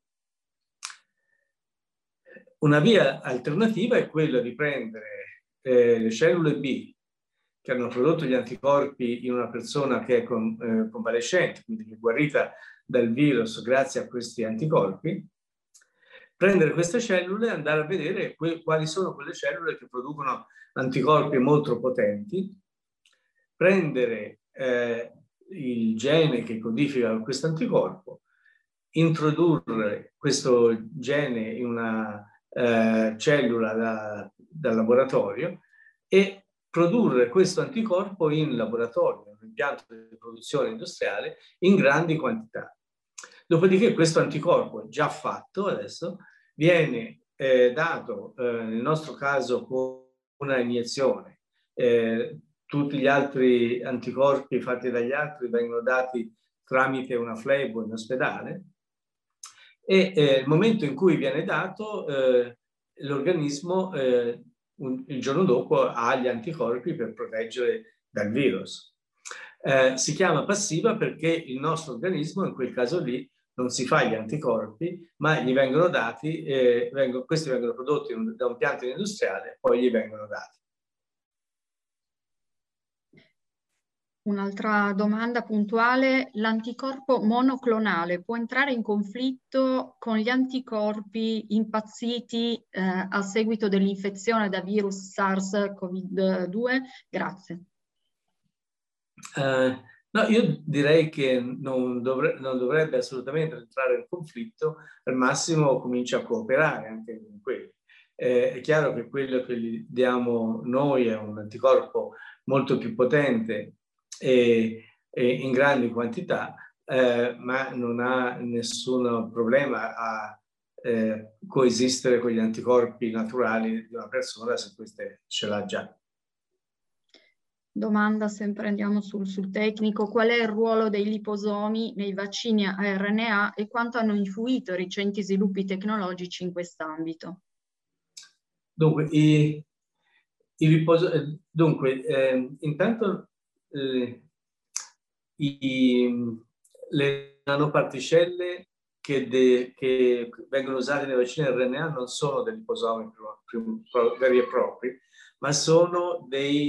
Una via alternativa è quella di prendere le cellule B che hanno prodotto gli anticorpi in una persona che è convalescente, quindi che è guarita dal virus grazie a questi anticorpi, prendere queste cellule e andare a vedere quali sono quelle cellule che producono anticorpi molto potenti, prendere il gene che codifica questo anticorpo, introdurre questo gene in una cellula dal laboratorio e produrre questo anticorpo in laboratorio, in un impianto di produzione industriale, in grandi quantità. Dopodiché questo anticorpo già fatto adesso viene dato, nel nostro caso, con una iniezione. Tutti gli altri anticorpi fatti dagli altri vengono dati tramite una flebo in ospedale e il momento in cui viene dato l'organismo il giorno dopo ha gli anticorpi per proteggere dal virus. Si chiama passiva perché il nostro organismo in quel caso lì non si fa gli anticorpi, ma gli vengono dati, questi vengono prodotti da un pianto industriale, poi gli vengono dati. Un'altra domanda puntuale: l'anticorpo monoclonale può entrare in conflitto con gli anticorpi impazziti a seguito dell'infezione da virus SARS-CoV-2? Grazie. No, io direi che non dovrebbe assolutamente entrare in conflitto, al massimo comincia a cooperare anche con quelli. È chiaro che quello che gli diamo noi è un anticorpo molto più potente e in grandi quantità, ma non ha nessun problema a coesistere con gli anticorpi naturali di una persona se queste ce l'ha già. Domanda, sempre andiamo sul tecnico: qual è il ruolo dei liposomi nei vaccini a RNA e quanto hanno influito i recenti sviluppi tecnologici in quest'ambito? Dunque, intanto le nanoparticelle che vengono usate nei vaccini RNA non sono dei liposomi veri e propri, ma sono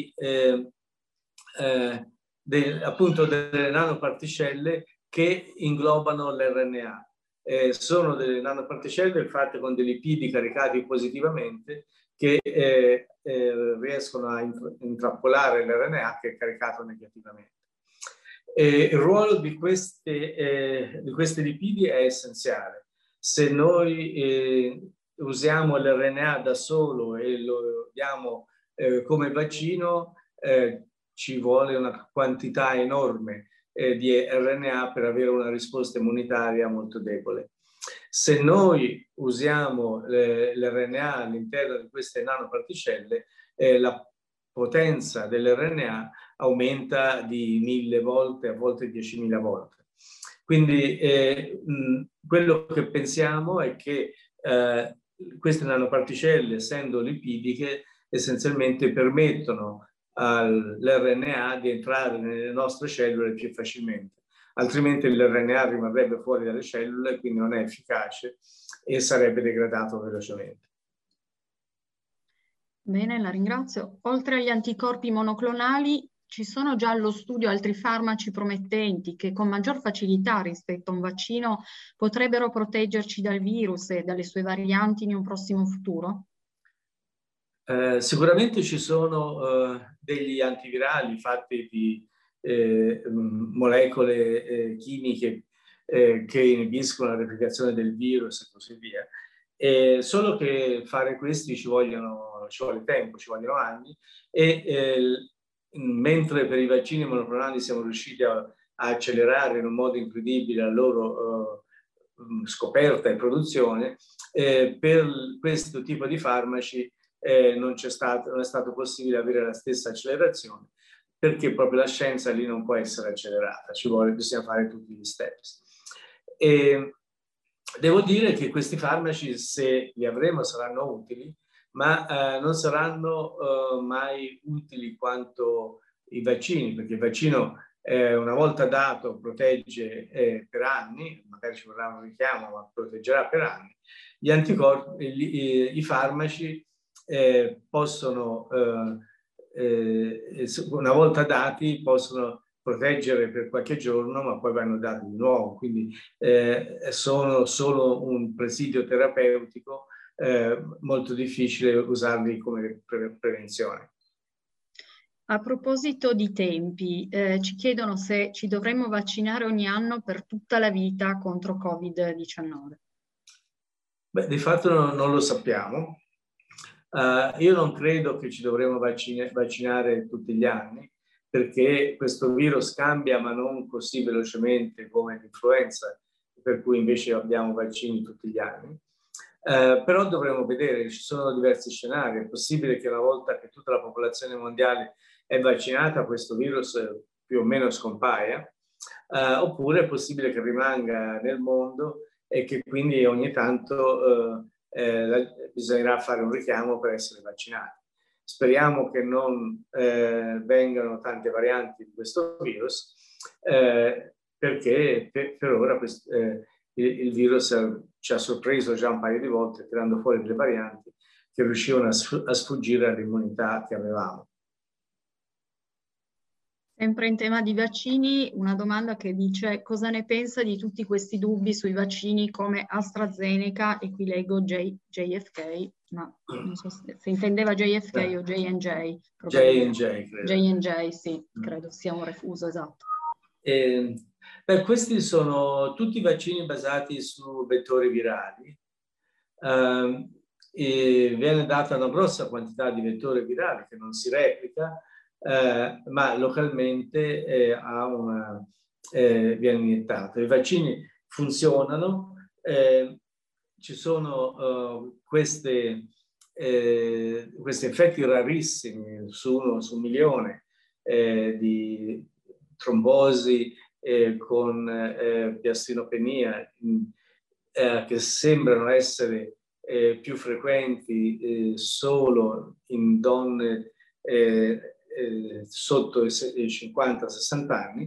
appunto delle nanoparticelle che inglobano l'RNA. Sono delle nanoparticelle fatte con dei lipidi caricati positivamente che riescono a intrappolare l'RNA che è caricato negativamente. Il ruolo di questi lipidi è essenziale. Se noi usiamo l'RNA da solo e lo diamo come vaccino, ci vuole una quantità enorme di RNA per avere una risposta immunitaria molto debole. Se noi usiamo l'RNA all'interno di queste nanoparticelle, la potenza dell'RNA aumenta di 1000 volte, a volte 10.000 volte. Quindi quello che pensiamo è che queste nanoparticelle, essendo lipidiche, essenzialmente permettono all'RNA di entrare nelle nostre cellule più facilmente. Altrimenti l'RNA rimarrebbe fuori dalle cellule, quindi non è efficace e sarebbe degradato velocemente. Bene, la ringrazio. Oltre agli anticorpi monoclonali, ci sono già allo studio altri farmaci promettenti che con maggior facilità rispetto a un vaccino potrebbero proteggerci dal virus e dalle sue varianti in un prossimo futuro? Sicuramente ci sono degli antivirali fatti di molecole chimiche che inibiscono la replicazione del virus e così via. Solo che fare questi ci vuole tempo, ci vogliono anni e mentre per i vaccini monoclonali siamo riusciti a accelerare in un modo incredibile la loro scoperta e produzione, per questo tipo di farmaci non è stato possibile avere la stessa accelerazione, perché proprio la scienza lì non può essere accelerata, bisogna fare tutti gli steps. E devo dire che questi farmaci, se li avremo, saranno utili, ma non saranno mai utili quanto i vaccini, perché il vaccino una volta dato protegge per anni, magari ci vorrà un richiamo, ma proteggerà per anni. Gli anticorpi, i farmaci possono, una volta dati, possono proteggere per qualche giorno, ma poi vanno dati di nuovo, quindi sono solo un presidio terapeutico, molto difficile usarli come prevenzione. A proposito di tempi, ci chiedono se ci dovremmo vaccinare ogni anno per tutta la vita contro Covid-19. Beh, di fatto non lo sappiamo. Io non credo che ci dovremmo vaccinare tutti gli anni, perché questo virus cambia, ma non così velocemente come l'influenza, per cui invece abbiamo vaccini tutti gli anni. Però dovremo vedere, ci sono diversi scenari. È possibile che una volta che tutta la popolazione mondiale è vaccinata, questo virus più o meno scompaia, oppure è possibile che rimanga nel mondo e che quindi ogni tanto bisognerà fare un richiamo per essere vaccinati. Speriamo che non vengano tante varianti di questo virus, perché per ora il virus ci ha sorpreso già un paio di volte, tirando fuori delle varianti che riuscivano a sfuggire all'immunità che avevamo. Sempre in tema di vaccini, una domanda che dice cosa ne pensa di tutti questi dubbi sui vaccini come AstraZeneca, e qui leggo JFK, ma non so se intendeva JFK o J&J. J&J, credo. J&J, sì, credo sia un refuso, esatto. Questi sono tutti vaccini basati su vettori virali. E viene data una grossa quantità di vettori virali che non si replica, ma localmente viene iniettato. I vaccini funzionano, ci sono questi effetti rarissimi su 1 milione di trombosi con piastinopenia che sembrano essere più frequenti solo in donne sotto i 50-60 anni,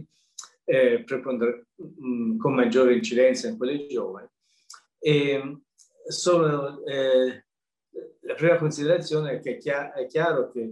con maggiore incidenza in quelle giovani. La prima considerazione è che è chiaro che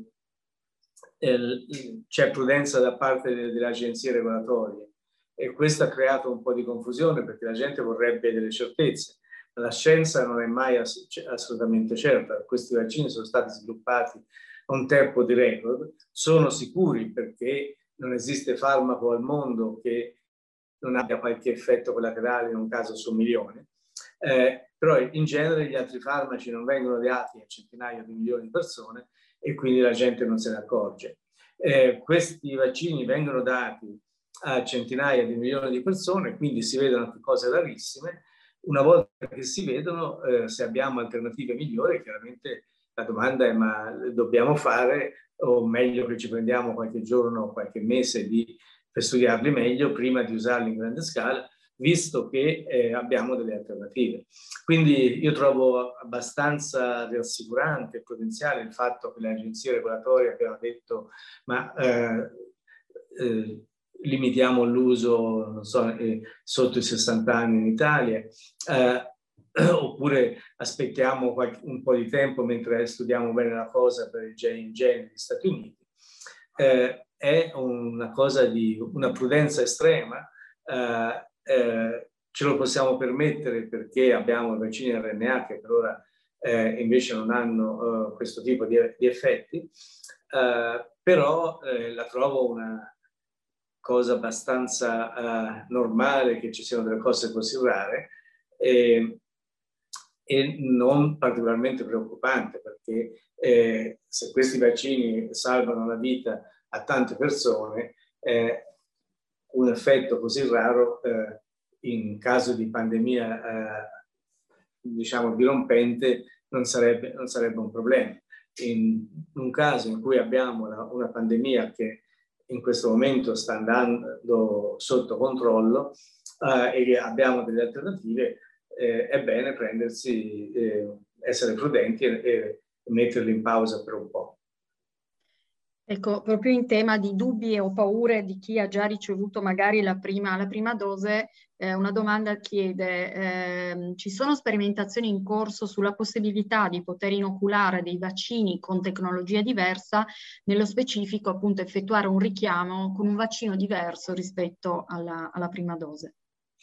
c'è prudenza da parte delle agenzie regolatorie, e questo ha creato un po' di confusione perché la gente vorrebbe delle certezze. La scienza non è mai assolutamente certa. Questi vaccini sono stati sviluppati a un tempo di record, sono sicuri perché non esiste farmaco al mondo che non abbia qualche effetto collaterale in un caso su 1 milione, però in genere gli altri farmaci non vengono dati a centinaia di milioni di persone e quindi la gente non se ne accorge. Questi vaccini vengono dati a centinaia di milioni di persone, quindi si vedono anche cose rarissime. Una volta che si vedono, se abbiamo alternative migliori, chiaramente la domanda è: ma dobbiamo fare, o meglio che ci prendiamo qualche giorno, qualche mese per studiarli meglio prima di usarli in grande scala, visto che abbiamo delle alternative. Quindi io trovo abbastanza rassicurante e prudenziale il fatto che le agenzie regolatorie abbiano detto: ma limitiamo l'uso, non so, sotto i 60 anni in Italia, oppure aspettiamo un po' di tempo mentre studiamo bene la cosa per il J&J negli Stati Uniti. È una cosa di una prudenza estrema, ce lo possiamo permettere perché abbiamo i vaccini RNA che per ora invece non hanno questo tipo di effetti, però la trovo una cosa abbastanza normale che ci siano delle cose così rare e non particolarmente preoccupante, perché se questi vaccini salvano la vita a tante persone, un effetto così raro in caso di pandemia diciamo dirompente non sarebbe un problema. In un caso in cui abbiamo una pandemia che in questo momento sta andando sotto controllo e che abbiamo delle alternative, è bene prendersi, essere prudenti e metterli in pausa per un po'. Ecco, proprio in tema di dubbi o paure di chi ha già ricevuto magari la prima dose, una domanda chiede: ci sono sperimentazioni in corso sulla possibilità di poter inoculare dei vaccini con tecnologia diversa, nello specifico appunto effettuare un richiamo con un vaccino diverso rispetto alla prima dose?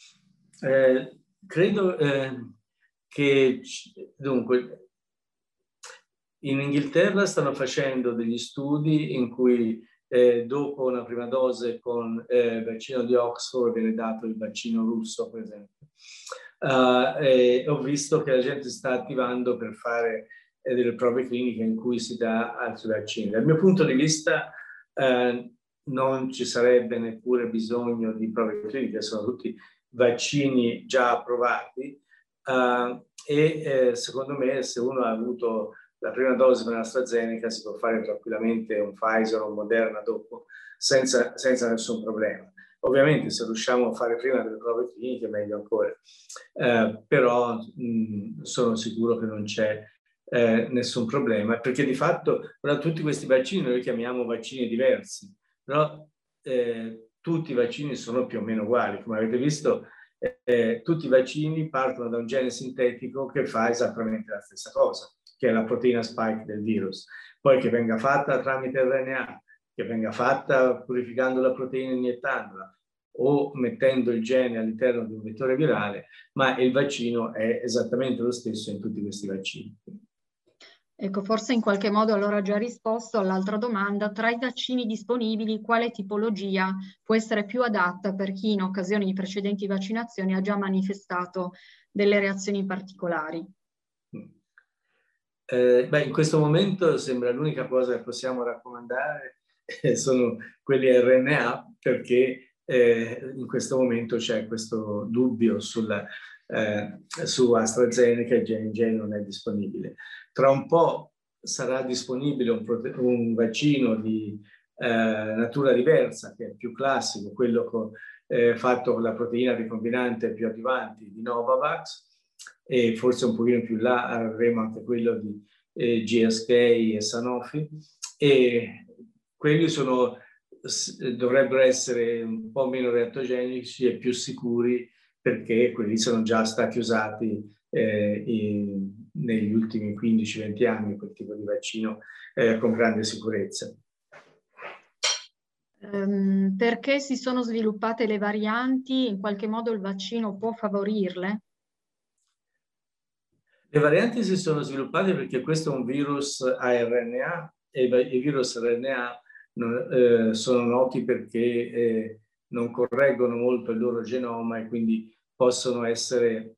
Credo che, dunque, in Inghilterra stanno facendo degli studi in cui dopo una prima dose con il vaccino di Oxford viene dato il vaccino russo, per esempio. Ho visto che la gente sta attivando per fare delle prove cliniche in cui si dà altri vaccini. Dal mio punto di vista non ci sarebbe neppure bisogno di prove cliniche, sono tutti vaccini già approvati secondo me se uno ha avuto la prima dose con AstraZeneca si può fare tranquillamente un Pfizer o un Moderna dopo senza nessun problema. Ovviamente se riusciamo a fare prima delle prove cliniche meglio ancora, però sono sicuro che non c'è nessun problema, perché di fatto tutti questi vaccini noi chiamiamo vaccini diversi, però tutti i vaccini sono più o meno uguali. Come avete visto tutti i vaccini partono da un gene sintetico che fa esattamente la stessa cosa, che è la proteina spike del virus. Poi che venga fatta tramite RNA, che venga fatta purificando la proteina e iniettandola, o mettendo il gene all'interno di un vettore virale, ma il vaccino è esattamente lo stesso in tutti questi vaccini. Ecco, forse in qualche modo allora già risposto all'altra domanda: tra i vaccini disponibili, quale tipologia può essere più adatta per chi in occasione di precedenti vaccinazioni ha già manifestato delle reazioni particolari? In questo momento sembra l'unica cosa che possiamo raccomandare sono quelli RNA, perché in questo momento c'è questo dubbio su AstraZeneca, e J&J non è disponibile. Tra un po' sarà disponibile un vaccino di natura diversa, che è più classico, quello fatto con la proteina ricombinante più adjuvante di Novavax, e forse un pochino più là avremo anche quello di GSK e Sanofi, e quelli dovrebbero essere un po' meno reattogenici e più sicuri, perché quelli sono già stati usati negli ultimi 15-20 anni, quel tipo di vaccino con grande sicurezza. Perché si sono sviluppate le varianti, in qualche modo il vaccino può favorirle? Le varianti si sono sviluppate perché questo è un virus a RNA, e i virus RNA sono noti perché non correggono molto il loro genoma, e quindi possono essere,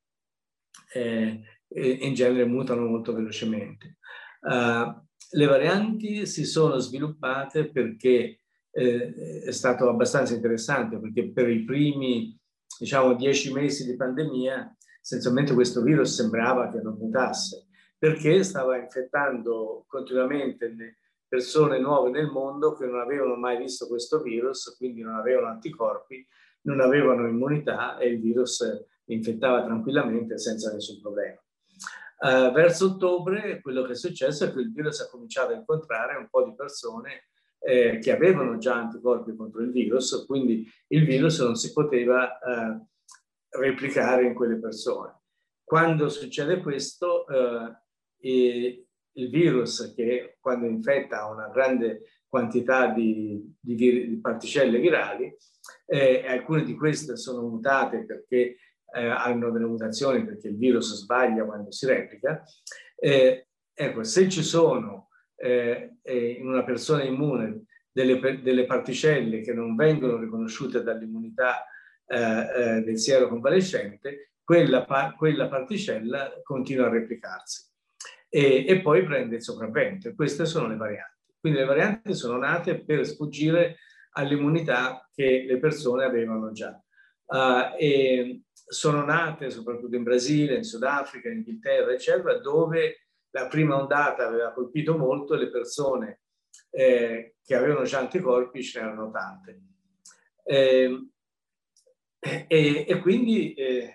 in genere mutano molto velocemente. Le varianti si sono sviluppate perché è stato abbastanza interessante, perché per i primi, diciamo, 10 mesi di pandemia essenzialmente questo virus sembrava che non mutasse, perché stava infettando continuamente le persone nuove nel mondo che non avevano mai visto questo virus, quindi non avevano anticorpi, non avevano immunità, e il virus infettava tranquillamente senza nessun problema. Verso ottobre quello che è successo è che il virus ha cominciato a incontrare un po' di persone che avevano già anticorpi contro il virus, quindi il virus non si poteva replicare in quelle persone. Quando succede questo, il virus, che quando infetta ha una grande quantità di particelle virali, alcune di queste sono mutate perché hanno delle mutazioni, perché il virus sbaglia quando si replica. Ecco, se ci sono in una persona immune delle particelle che non vengono riconosciute dall'immunità del siero convalescente, quella particella continua a replicarsi e poi prende il sopravvento. Queste sono le varianti. Quindi le varianti sono nate per sfuggire all'immunità che le persone avevano già. E sono nate soprattutto in Brasile, in Sudafrica, in Inghilterra, eccetera, dove la prima ondata aveva colpito molto, e le persone che avevano già anticorpi ce n'erano tante. E quindi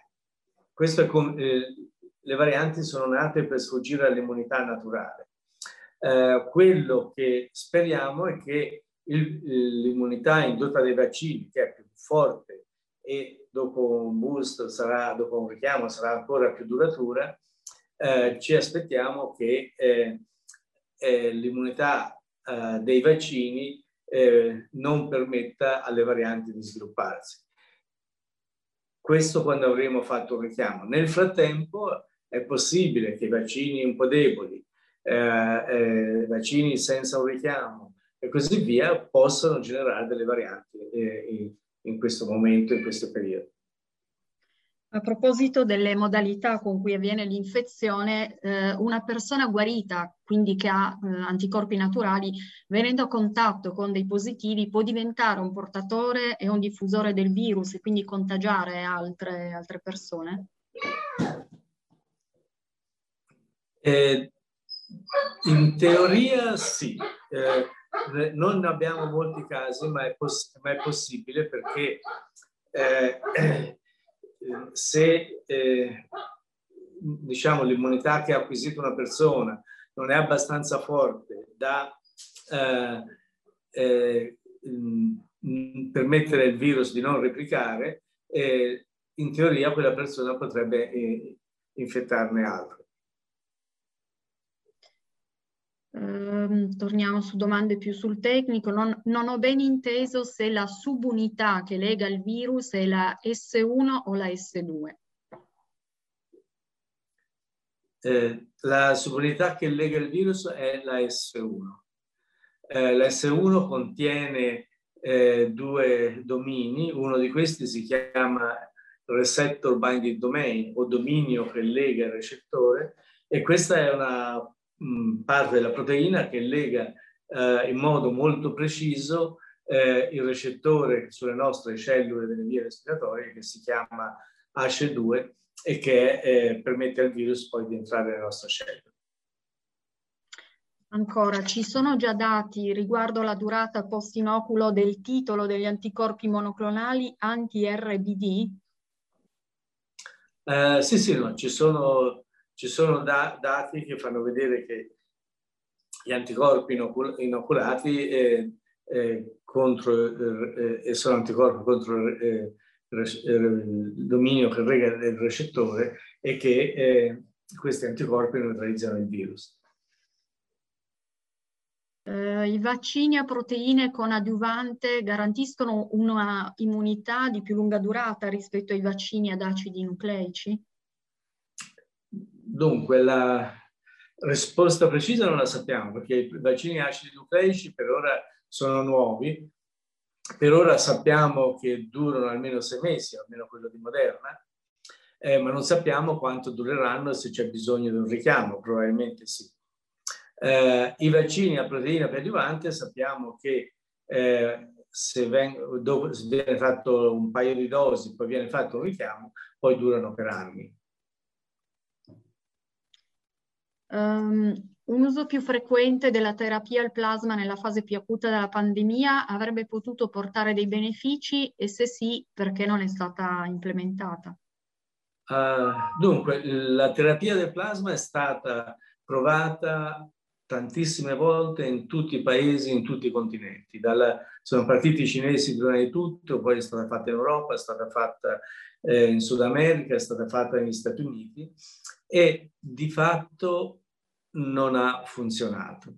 le varianti sono nate per sfuggire all'immunità naturale. Quello che speriamo è che l'immunità indotta dai vaccini, che è più forte e dopo un boost dopo un richiamo sarà ancora più duratura, ci aspettiamo che l'immunità dei vaccini non permetta alle varianti di svilupparsi. Questo quando avremo fatto un richiamo. Nel frattempo è possibile che i vaccini un po' deboli, vaccini senza un richiamo e così via, possano generare delle varianti in questo momento, in questo periodo. A proposito delle modalità con cui avviene l'infezione, una persona guarita, quindi che ha anticorpi naturali, venendo a contatto con dei positivi, può diventare un portatore e un diffusore del virus e quindi contagiare altre persone? In teoria sì. Non abbiamo molti casi, ma è possibile, perché se diciamo l'immunità che ha acquisito una persona non è abbastanza forte da permettere al virus di non replicare, in teoria quella persona potrebbe infettarne altri. Torniamo su domande più sul tecnico. Non ho ben inteso se la subunità che lega il virus è la S1 o la S2. La subunità che lega il virus è la S1. La S1 contiene due domini, uno di questi si chiama receptor binding domain o dominio che lega il recettore, e questa è una parte della proteina che lega in modo molto preciso il recettore sulle nostre cellule delle vie respiratorie, che si chiama ACE2 e che permette al virus poi di entrare nelle nostre cellule. Ancora, ci sono già dati riguardo la durata post-inoculo del titolo degli anticorpi monoclonali anti-RBD? Sì, no, ci sono dati che fanno vedere che gli anticorpi inoculati sono anticorpi contro il dominio che rega il recettore, e che questi anticorpi neutralizzano il virus. I vaccini a proteine con adiuvante garantiscono una immunità di più lunga durata rispetto ai vaccini ad acidi nucleici? Dunque, la risposta precisa non la sappiamo, perché i vaccini acidi nucleici per ora sono nuovi. Per ora sappiamo che durano almeno 6 mesi, almeno quello di Moderna, ma non sappiamo quanto dureranno e se c'è bisogno di un richiamo, probabilmente sì. I vaccini a proteina per adiuvante sappiamo che se viene fatto un paio di dosi, poi viene fatto un richiamo, poi durano per anni. Un uso più frequente della terapia al plasma nella fase più acuta della pandemia avrebbe potuto portare dei benefici, e se sì, perché non è stata implementata? Dunque, la terapia del plasma è stata provata tantissime volte in tutti i paesi, in tutti i continenti. Sono partiti i cinesi prima di tutto, poi è stata fatta in Europa, è stata fatta in Sud America, è stata fatta negli Stati Uniti, e di fatto non ha funzionato.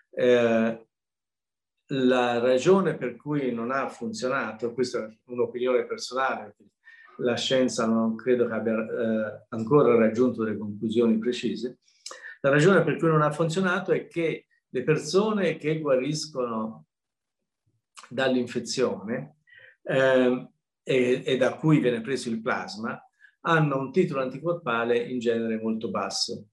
La ragione per cui non ha funzionato, questa è un'opinione personale, la scienza non credo che abbia ancora raggiunto delle conclusioni precise. La ragione per cui non ha funzionato è che le persone che guariscono dall'infezione e da cui viene preso il plasma hanno un titolo anticorpale in genere molto basso,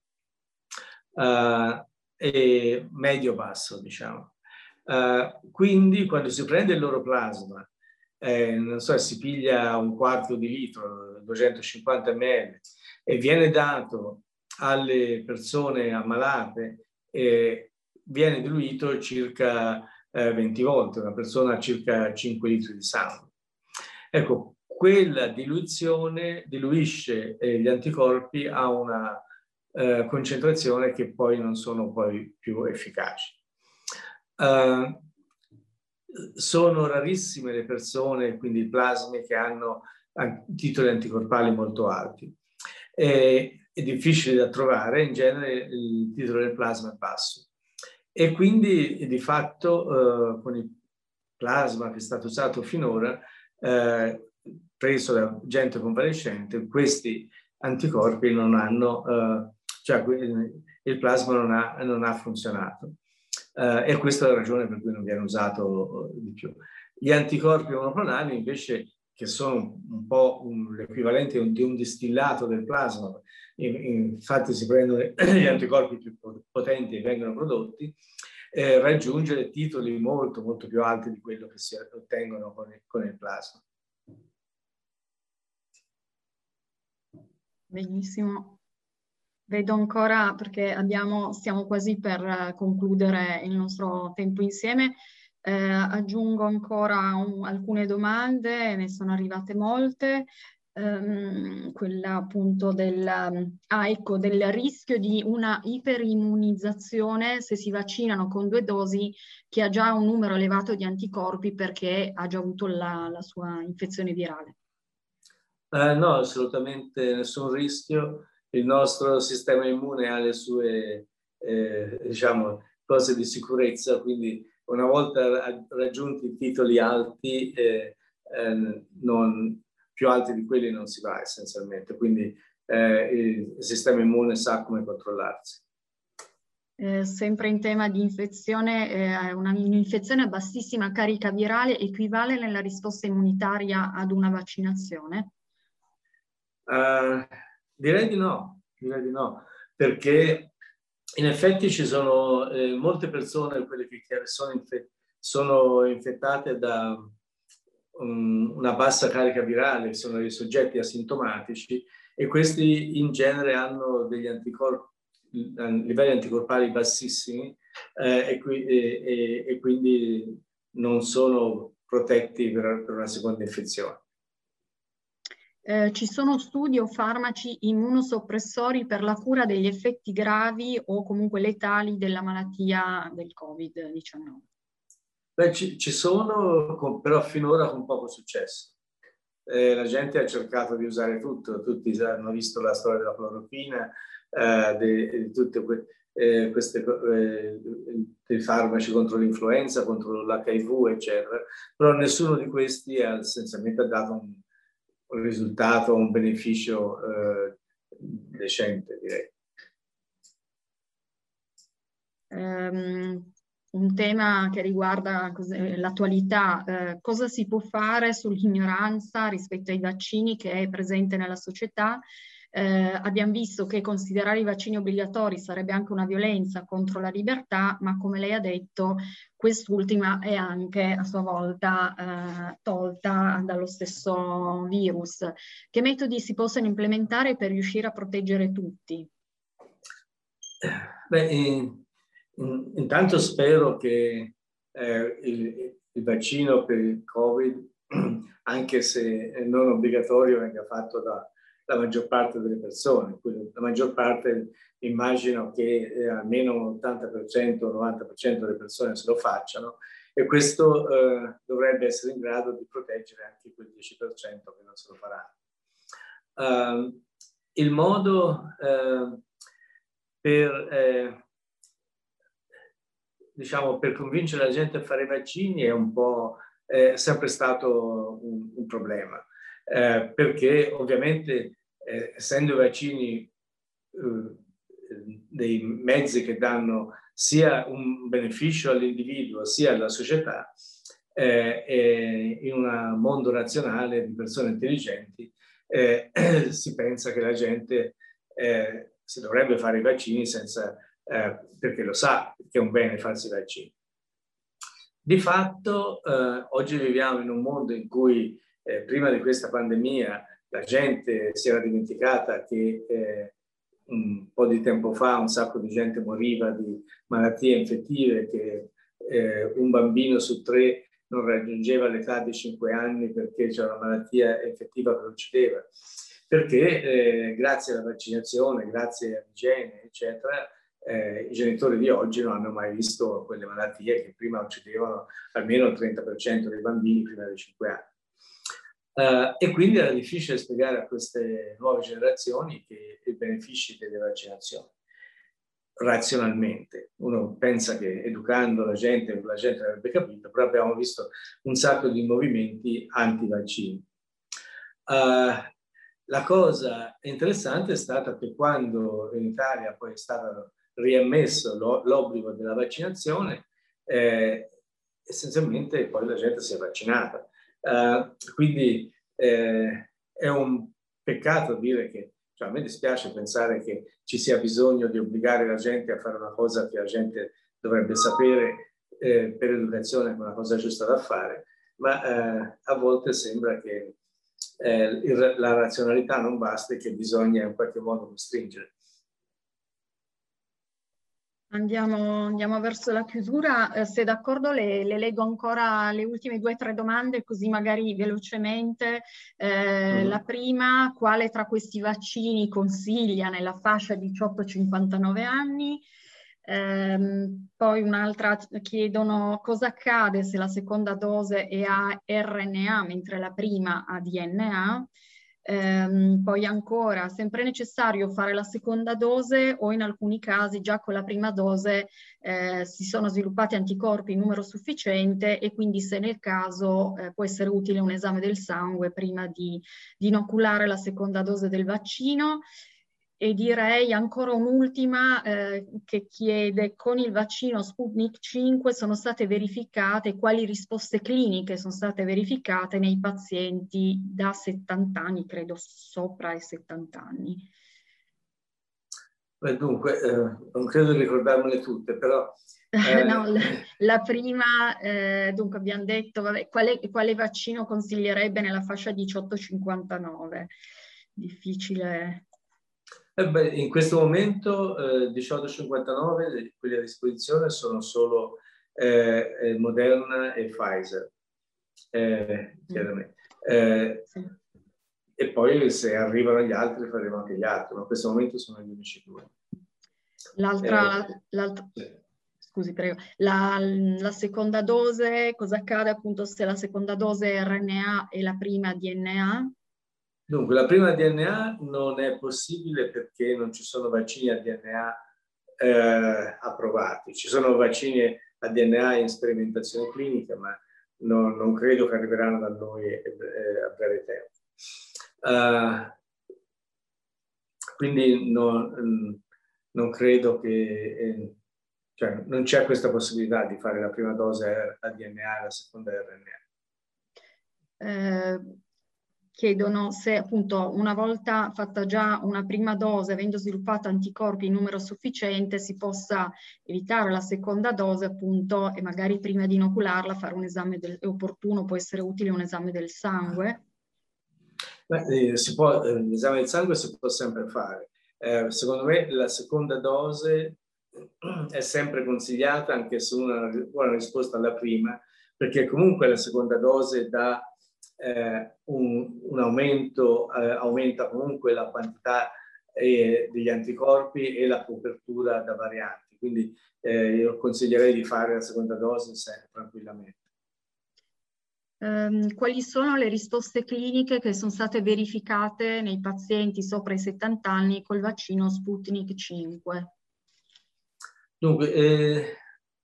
e medio-basso, diciamo. Quindi quando si prende il loro plasma, non so, si piglia un quarto di litro, 250 ml, e viene dato alle persone ammalate, viene diluito circa 20 volte, una persona ha circa 5 litri di sangue. Ecco, quella diluizione diluisce gli anticorpi a una concentrazione che poi non sono poi più efficaci. Sono rarissime le persone, quindi i plasmi, che hanno titoli anticorpali molto alti. È difficile da trovare, in genere il titolo del plasma è basso. E quindi di fatto con il plasma che è stato usato finora, preso da gente convalescente, questi anticorpi non hanno, cioè il plasma non ha funzionato. E questa è la ragione per cui non viene usato di più. Gli anticorpi monoclonali invece, che sono un po' l'equivalente di un distillato del plasma, infatti si prendono gli anticorpi più potenti e vengono prodotti, raggiungere titoli molto molto più alti di quello che si ottengono con il plasma. Benissimo. Vedo ancora, perché stiamo quasi per concludere il nostro tempo insieme, aggiungo ancora alcune domande, ne sono arrivate molte. Quella appunto del rischio di una iperimmunizzazione se si vaccinano con 2 dosi, chi ha già un numero elevato di anticorpi perché ha già avuto la sua infezione virale. No, assolutamente nessun rischio. Il nostro sistema immune ha le sue, diciamo, cose di sicurezza, quindi una volta raggiunti i titoli alti, più alti di quelli non si va essenzialmente, quindi il sistema immune sa come controllarsi. Sempre in tema di infezione, un'infezione a bassissima carica virale equivale nella risposta immunitaria ad una vaccinazione? Direi di no, perché in effetti ci sono molte persone, quelle che sono infettate da una bassa carica virale, sono dei soggetti asintomatici e questi in genere hanno degli livelli anticorpali bassissimi e quindi non sono protetti per una seconda infezione. Ci sono studi o farmaci immunosoppressori per la cura degli effetti gravi o comunque letali della malattia del Covid-19? Beh, ci sono, però finora con poco successo. La gente ha cercato di usare tutto, tutti hanno visto la storia della clorochina, di tutte questi farmaci contro l'influenza, contro l'HIV, eccetera, però nessuno di questi ha essenzialmente dato un risultato, un beneficio decente, direi. Un tema che riguarda l'attualità, cosa si può fare sull'ignoranza rispetto ai vaccini che è presente nella società? Abbiamo visto che considerare i vaccini obbligatori sarebbe anche una violenza contro la libertà, ma come lei ha detto, quest'ultima è anche a sua volta tolta dallo stesso virus. Che metodi si possono implementare per riuscire a proteggere tutti? Beh, intanto spero che il vaccino per il Covid, anche se non obbligatorio, venga fatto dalla maggior parte delle persone. Quindi la maggior parte, immagino che almeno l'80% o 90% delle persone se lo facciano, e questo dovrebbe essere in grado di proteggere anche quel 10% che non se lo faranno. Il modo diciamo, per convincere la gente a fare i vaccini è un po' sempre stato un problema, perché ovviamente essendo i vaccini dei mezzi che danno sia un beneficio all'individuo sia alla società, in un mondo razionale di persone intelligenti si pensa che la gente si dovrebbe fare i vaccini senza perché lo sa che è un bene farsi i vaccini. Di fatto oggi viviamo in un mondo in cui prima di questa pandemia la gente si era dimenticata che un po' di tempo fa un sacco di gente moriva di malattie infettive, che un bambino su 3 non raggiungeva l'età di 5 anni perché c'era una malattia infettiva che lo uccideva. Perché grazie alla vaccinazione, grazie all'igiene, eccetera, i genitori di oggi non hanno mai visto quelle malattie che prima uccidevano almeno il 30% dei bambini prima dei 5 anni. E quindi era difficile spiegare a queste nuove generazioni che i benefici delle vaccinazioni. Razionalmente, uno pensa che educando la gente avrebbe capito, però abbiamo visto un sacco di movimenti anti-vaccini. La cosa interessante è stata che quando in Italia poi è stato riammesso l'obbligo della vaccinazione, essenzialmente poi la gente si è vaccinata. Quindi è un peccato dire che, cioè, a me dispiace pensare che ci sia bisogno di obbligare la gente a fare una cosa che la gente dovrebbe sapere per educazione, è una cosa giusta da fare, ma a volte sembra che la razionalità non basta e che bisogna in qualche modo costringere. Andiamo verso la chiusura. Se d'accordo le leggo ancora le ultime 2 o 3 domande, così magari velocemente. La prima, quale tra questi vaccini consiglia nella fascia 18-59 anni? Poi un'altra, chiedono cosa accade se la seconda dose è a RNA mentre la prima a DNA. Poi ancora, sempre necessario fare la seconda dose o in alcuni casi già con la prima dose si sono sviluppati anticorpi in numero sufficiente e quindi se nel caso può essere utile un esame del sangue prima di inoculare la seconda dose del vaccino. E direi ancora un'ultima che chiede: con il vaccino Sputnik 5 sono state verificate quali risposte cliniche sono state verificate nei pazienti da 70 anni, credo sopra i 70 anni. Beh, dunque, non credo di ricordarmele tutte, però... No, la prima, dunque abbiamo detto, vabbè, quale vaccino consiglierebbe nella fascia 18-59? Difficile... Beh, in questo momento 18-59, quelli a disposizione sono solo Moderna e Pfizer, chiaramente. Sì. E poi se arrivano gli altri faremo anche gli altri, ma in questo momento sono gli unici due. Scusi, prego. La seconda dose, cosa accade appunto se la seconda dose è RNA e la prima DNA? Dunque, la prima DNA non è possibile perché non ci sono vaccini a DNA approvati. Ci sono vaccini a DNA in sperimentazione clinica, ma non credo che arriveranno da noi a breve tempo. Quindi non credo che... cioè, non c'è questa possibilità di fare la prima dose a DNA e la seconda RNA. Chiedono se appunto una volta fatta già una prima dose, avendo sviluppato anticorpi in numero sufficiente, si possa evitare la seconda dose appunto e magari prima di inocularla fare un esame è opportuno, può essere utile un esame del sangue? L'esame del sangue si può sempre fare. Secondo me la seconda dose è sempre consigliata anche se uno ha una buona risposta alla prima, perché comunque la seconda dose dà un aumento, aumenta comunque la quantità degli anticorpi e la copertura da varianti. Quindi io consiglierei di fare la seconda dose tranquillamente. Quali sono le risposte cliniche che sono state verificate nei pazienti sopra i 70 anni col vaccino Sputnik 5? Dunque,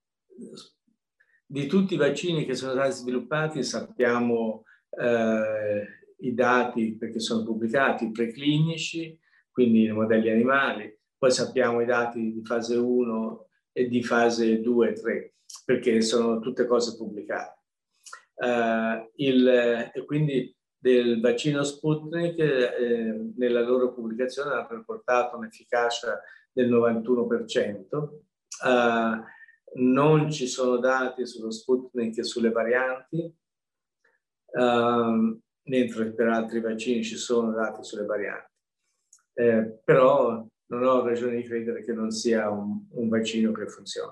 di tutti i vaccini che sono stati sviluppati sappiamo i dati perché sono pubblicati preclinici, quindi nei modelli animali, poi sappiamo i dati di fase 1 e di fase 2 e 3 perché sono tutte cose pubblicate. E quindi del vaccino Sputnik nella loro pubblicazione hanno riportato un'efficacia del 91%. Non ci sono dati sullo Sputnik e sulle varianti, mentre per altri vaccini ci sono dati sulle varianti. Però non ho ragione di credere che non sia un vaccino che funziona.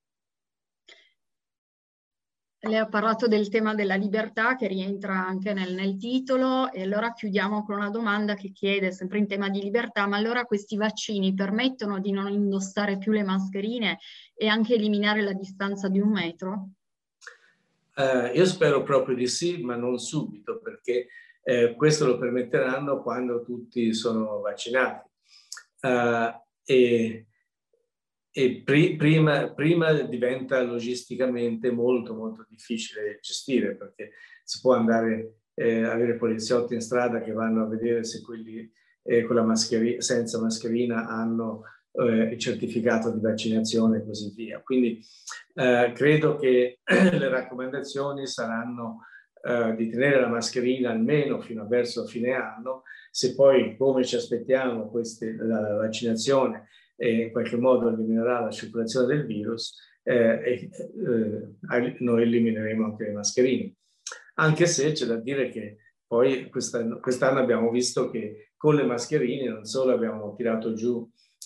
Lei ha parlato del tema della libertà che rientra anche nel titolo e allora chiudiamo con una domanda che chiede sempre in tema di libertà: ma allora questi vaccini permettono di non indossare più le mascherine e anche eliminare la distanza di 1 metro? Io spero proprio di sì, ma non subito, perché questo lo permetteranno quando tutti sono vaccinati. Prima diventa logisticamente molto difficile gestire, perché si può andare avere poliziotti in strada che vanno a vedere se quelli con la mascherina, senza mascherina hanno il certificato di vaccinazione e così via. Quindi credo che le raccomandazioni saranno di tenere la mascherina almeno fino a verso fine anno. Se poi, come ci aspettiamo, la vaccinazione in qualche modo eliminerà la circolazione del virus, noi elimineremo anche le mascherine. Anche se c'è da dire che poi quest'anno abbiamo visto che con le mascherine non solo abbiamo tirato giù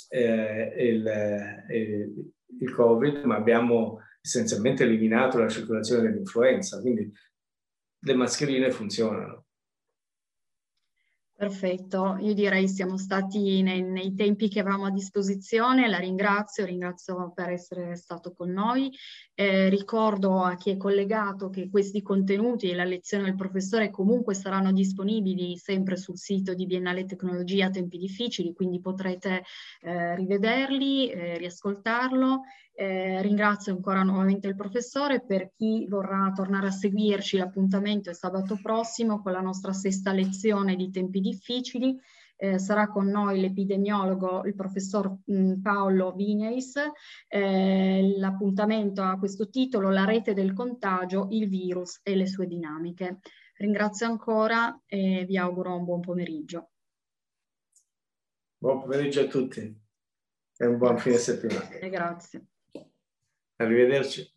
il Covid, ma abbiamo essenzialmente eliminato la circolazione dell'influenza, quindi le mascherine funzionano. Perfetto, io direi siamo stati nei tempi che avevamo a disposizione, la ringrazio per essere stato con noi. Ricordo a chi è collegato che questi contenuti e la lezione del professore comunque saranno disponibili sempre sul sito di Biennale Tecnologia a Tempi Difficili, quindi potrete rivederli, riascoltarlo. Ringrazio ancora nuovamente il professore. Per chi vorrà tornare a seguirci, l'appuntamento è sabato prossimo con la nostra 6ª lezione di Tempi Difficili. Sarà con noi l'epidemiologo, il professor Paolo Vigneis. L'appuntamento ha questo titolo: La rete del contagio, il virus e le sue dinamiche. Ringrazio ancora e vi auguro un buon pomeriggio. Buon pomeriggio a tutti e un buon fine settimana. Grazie. Arrivederci.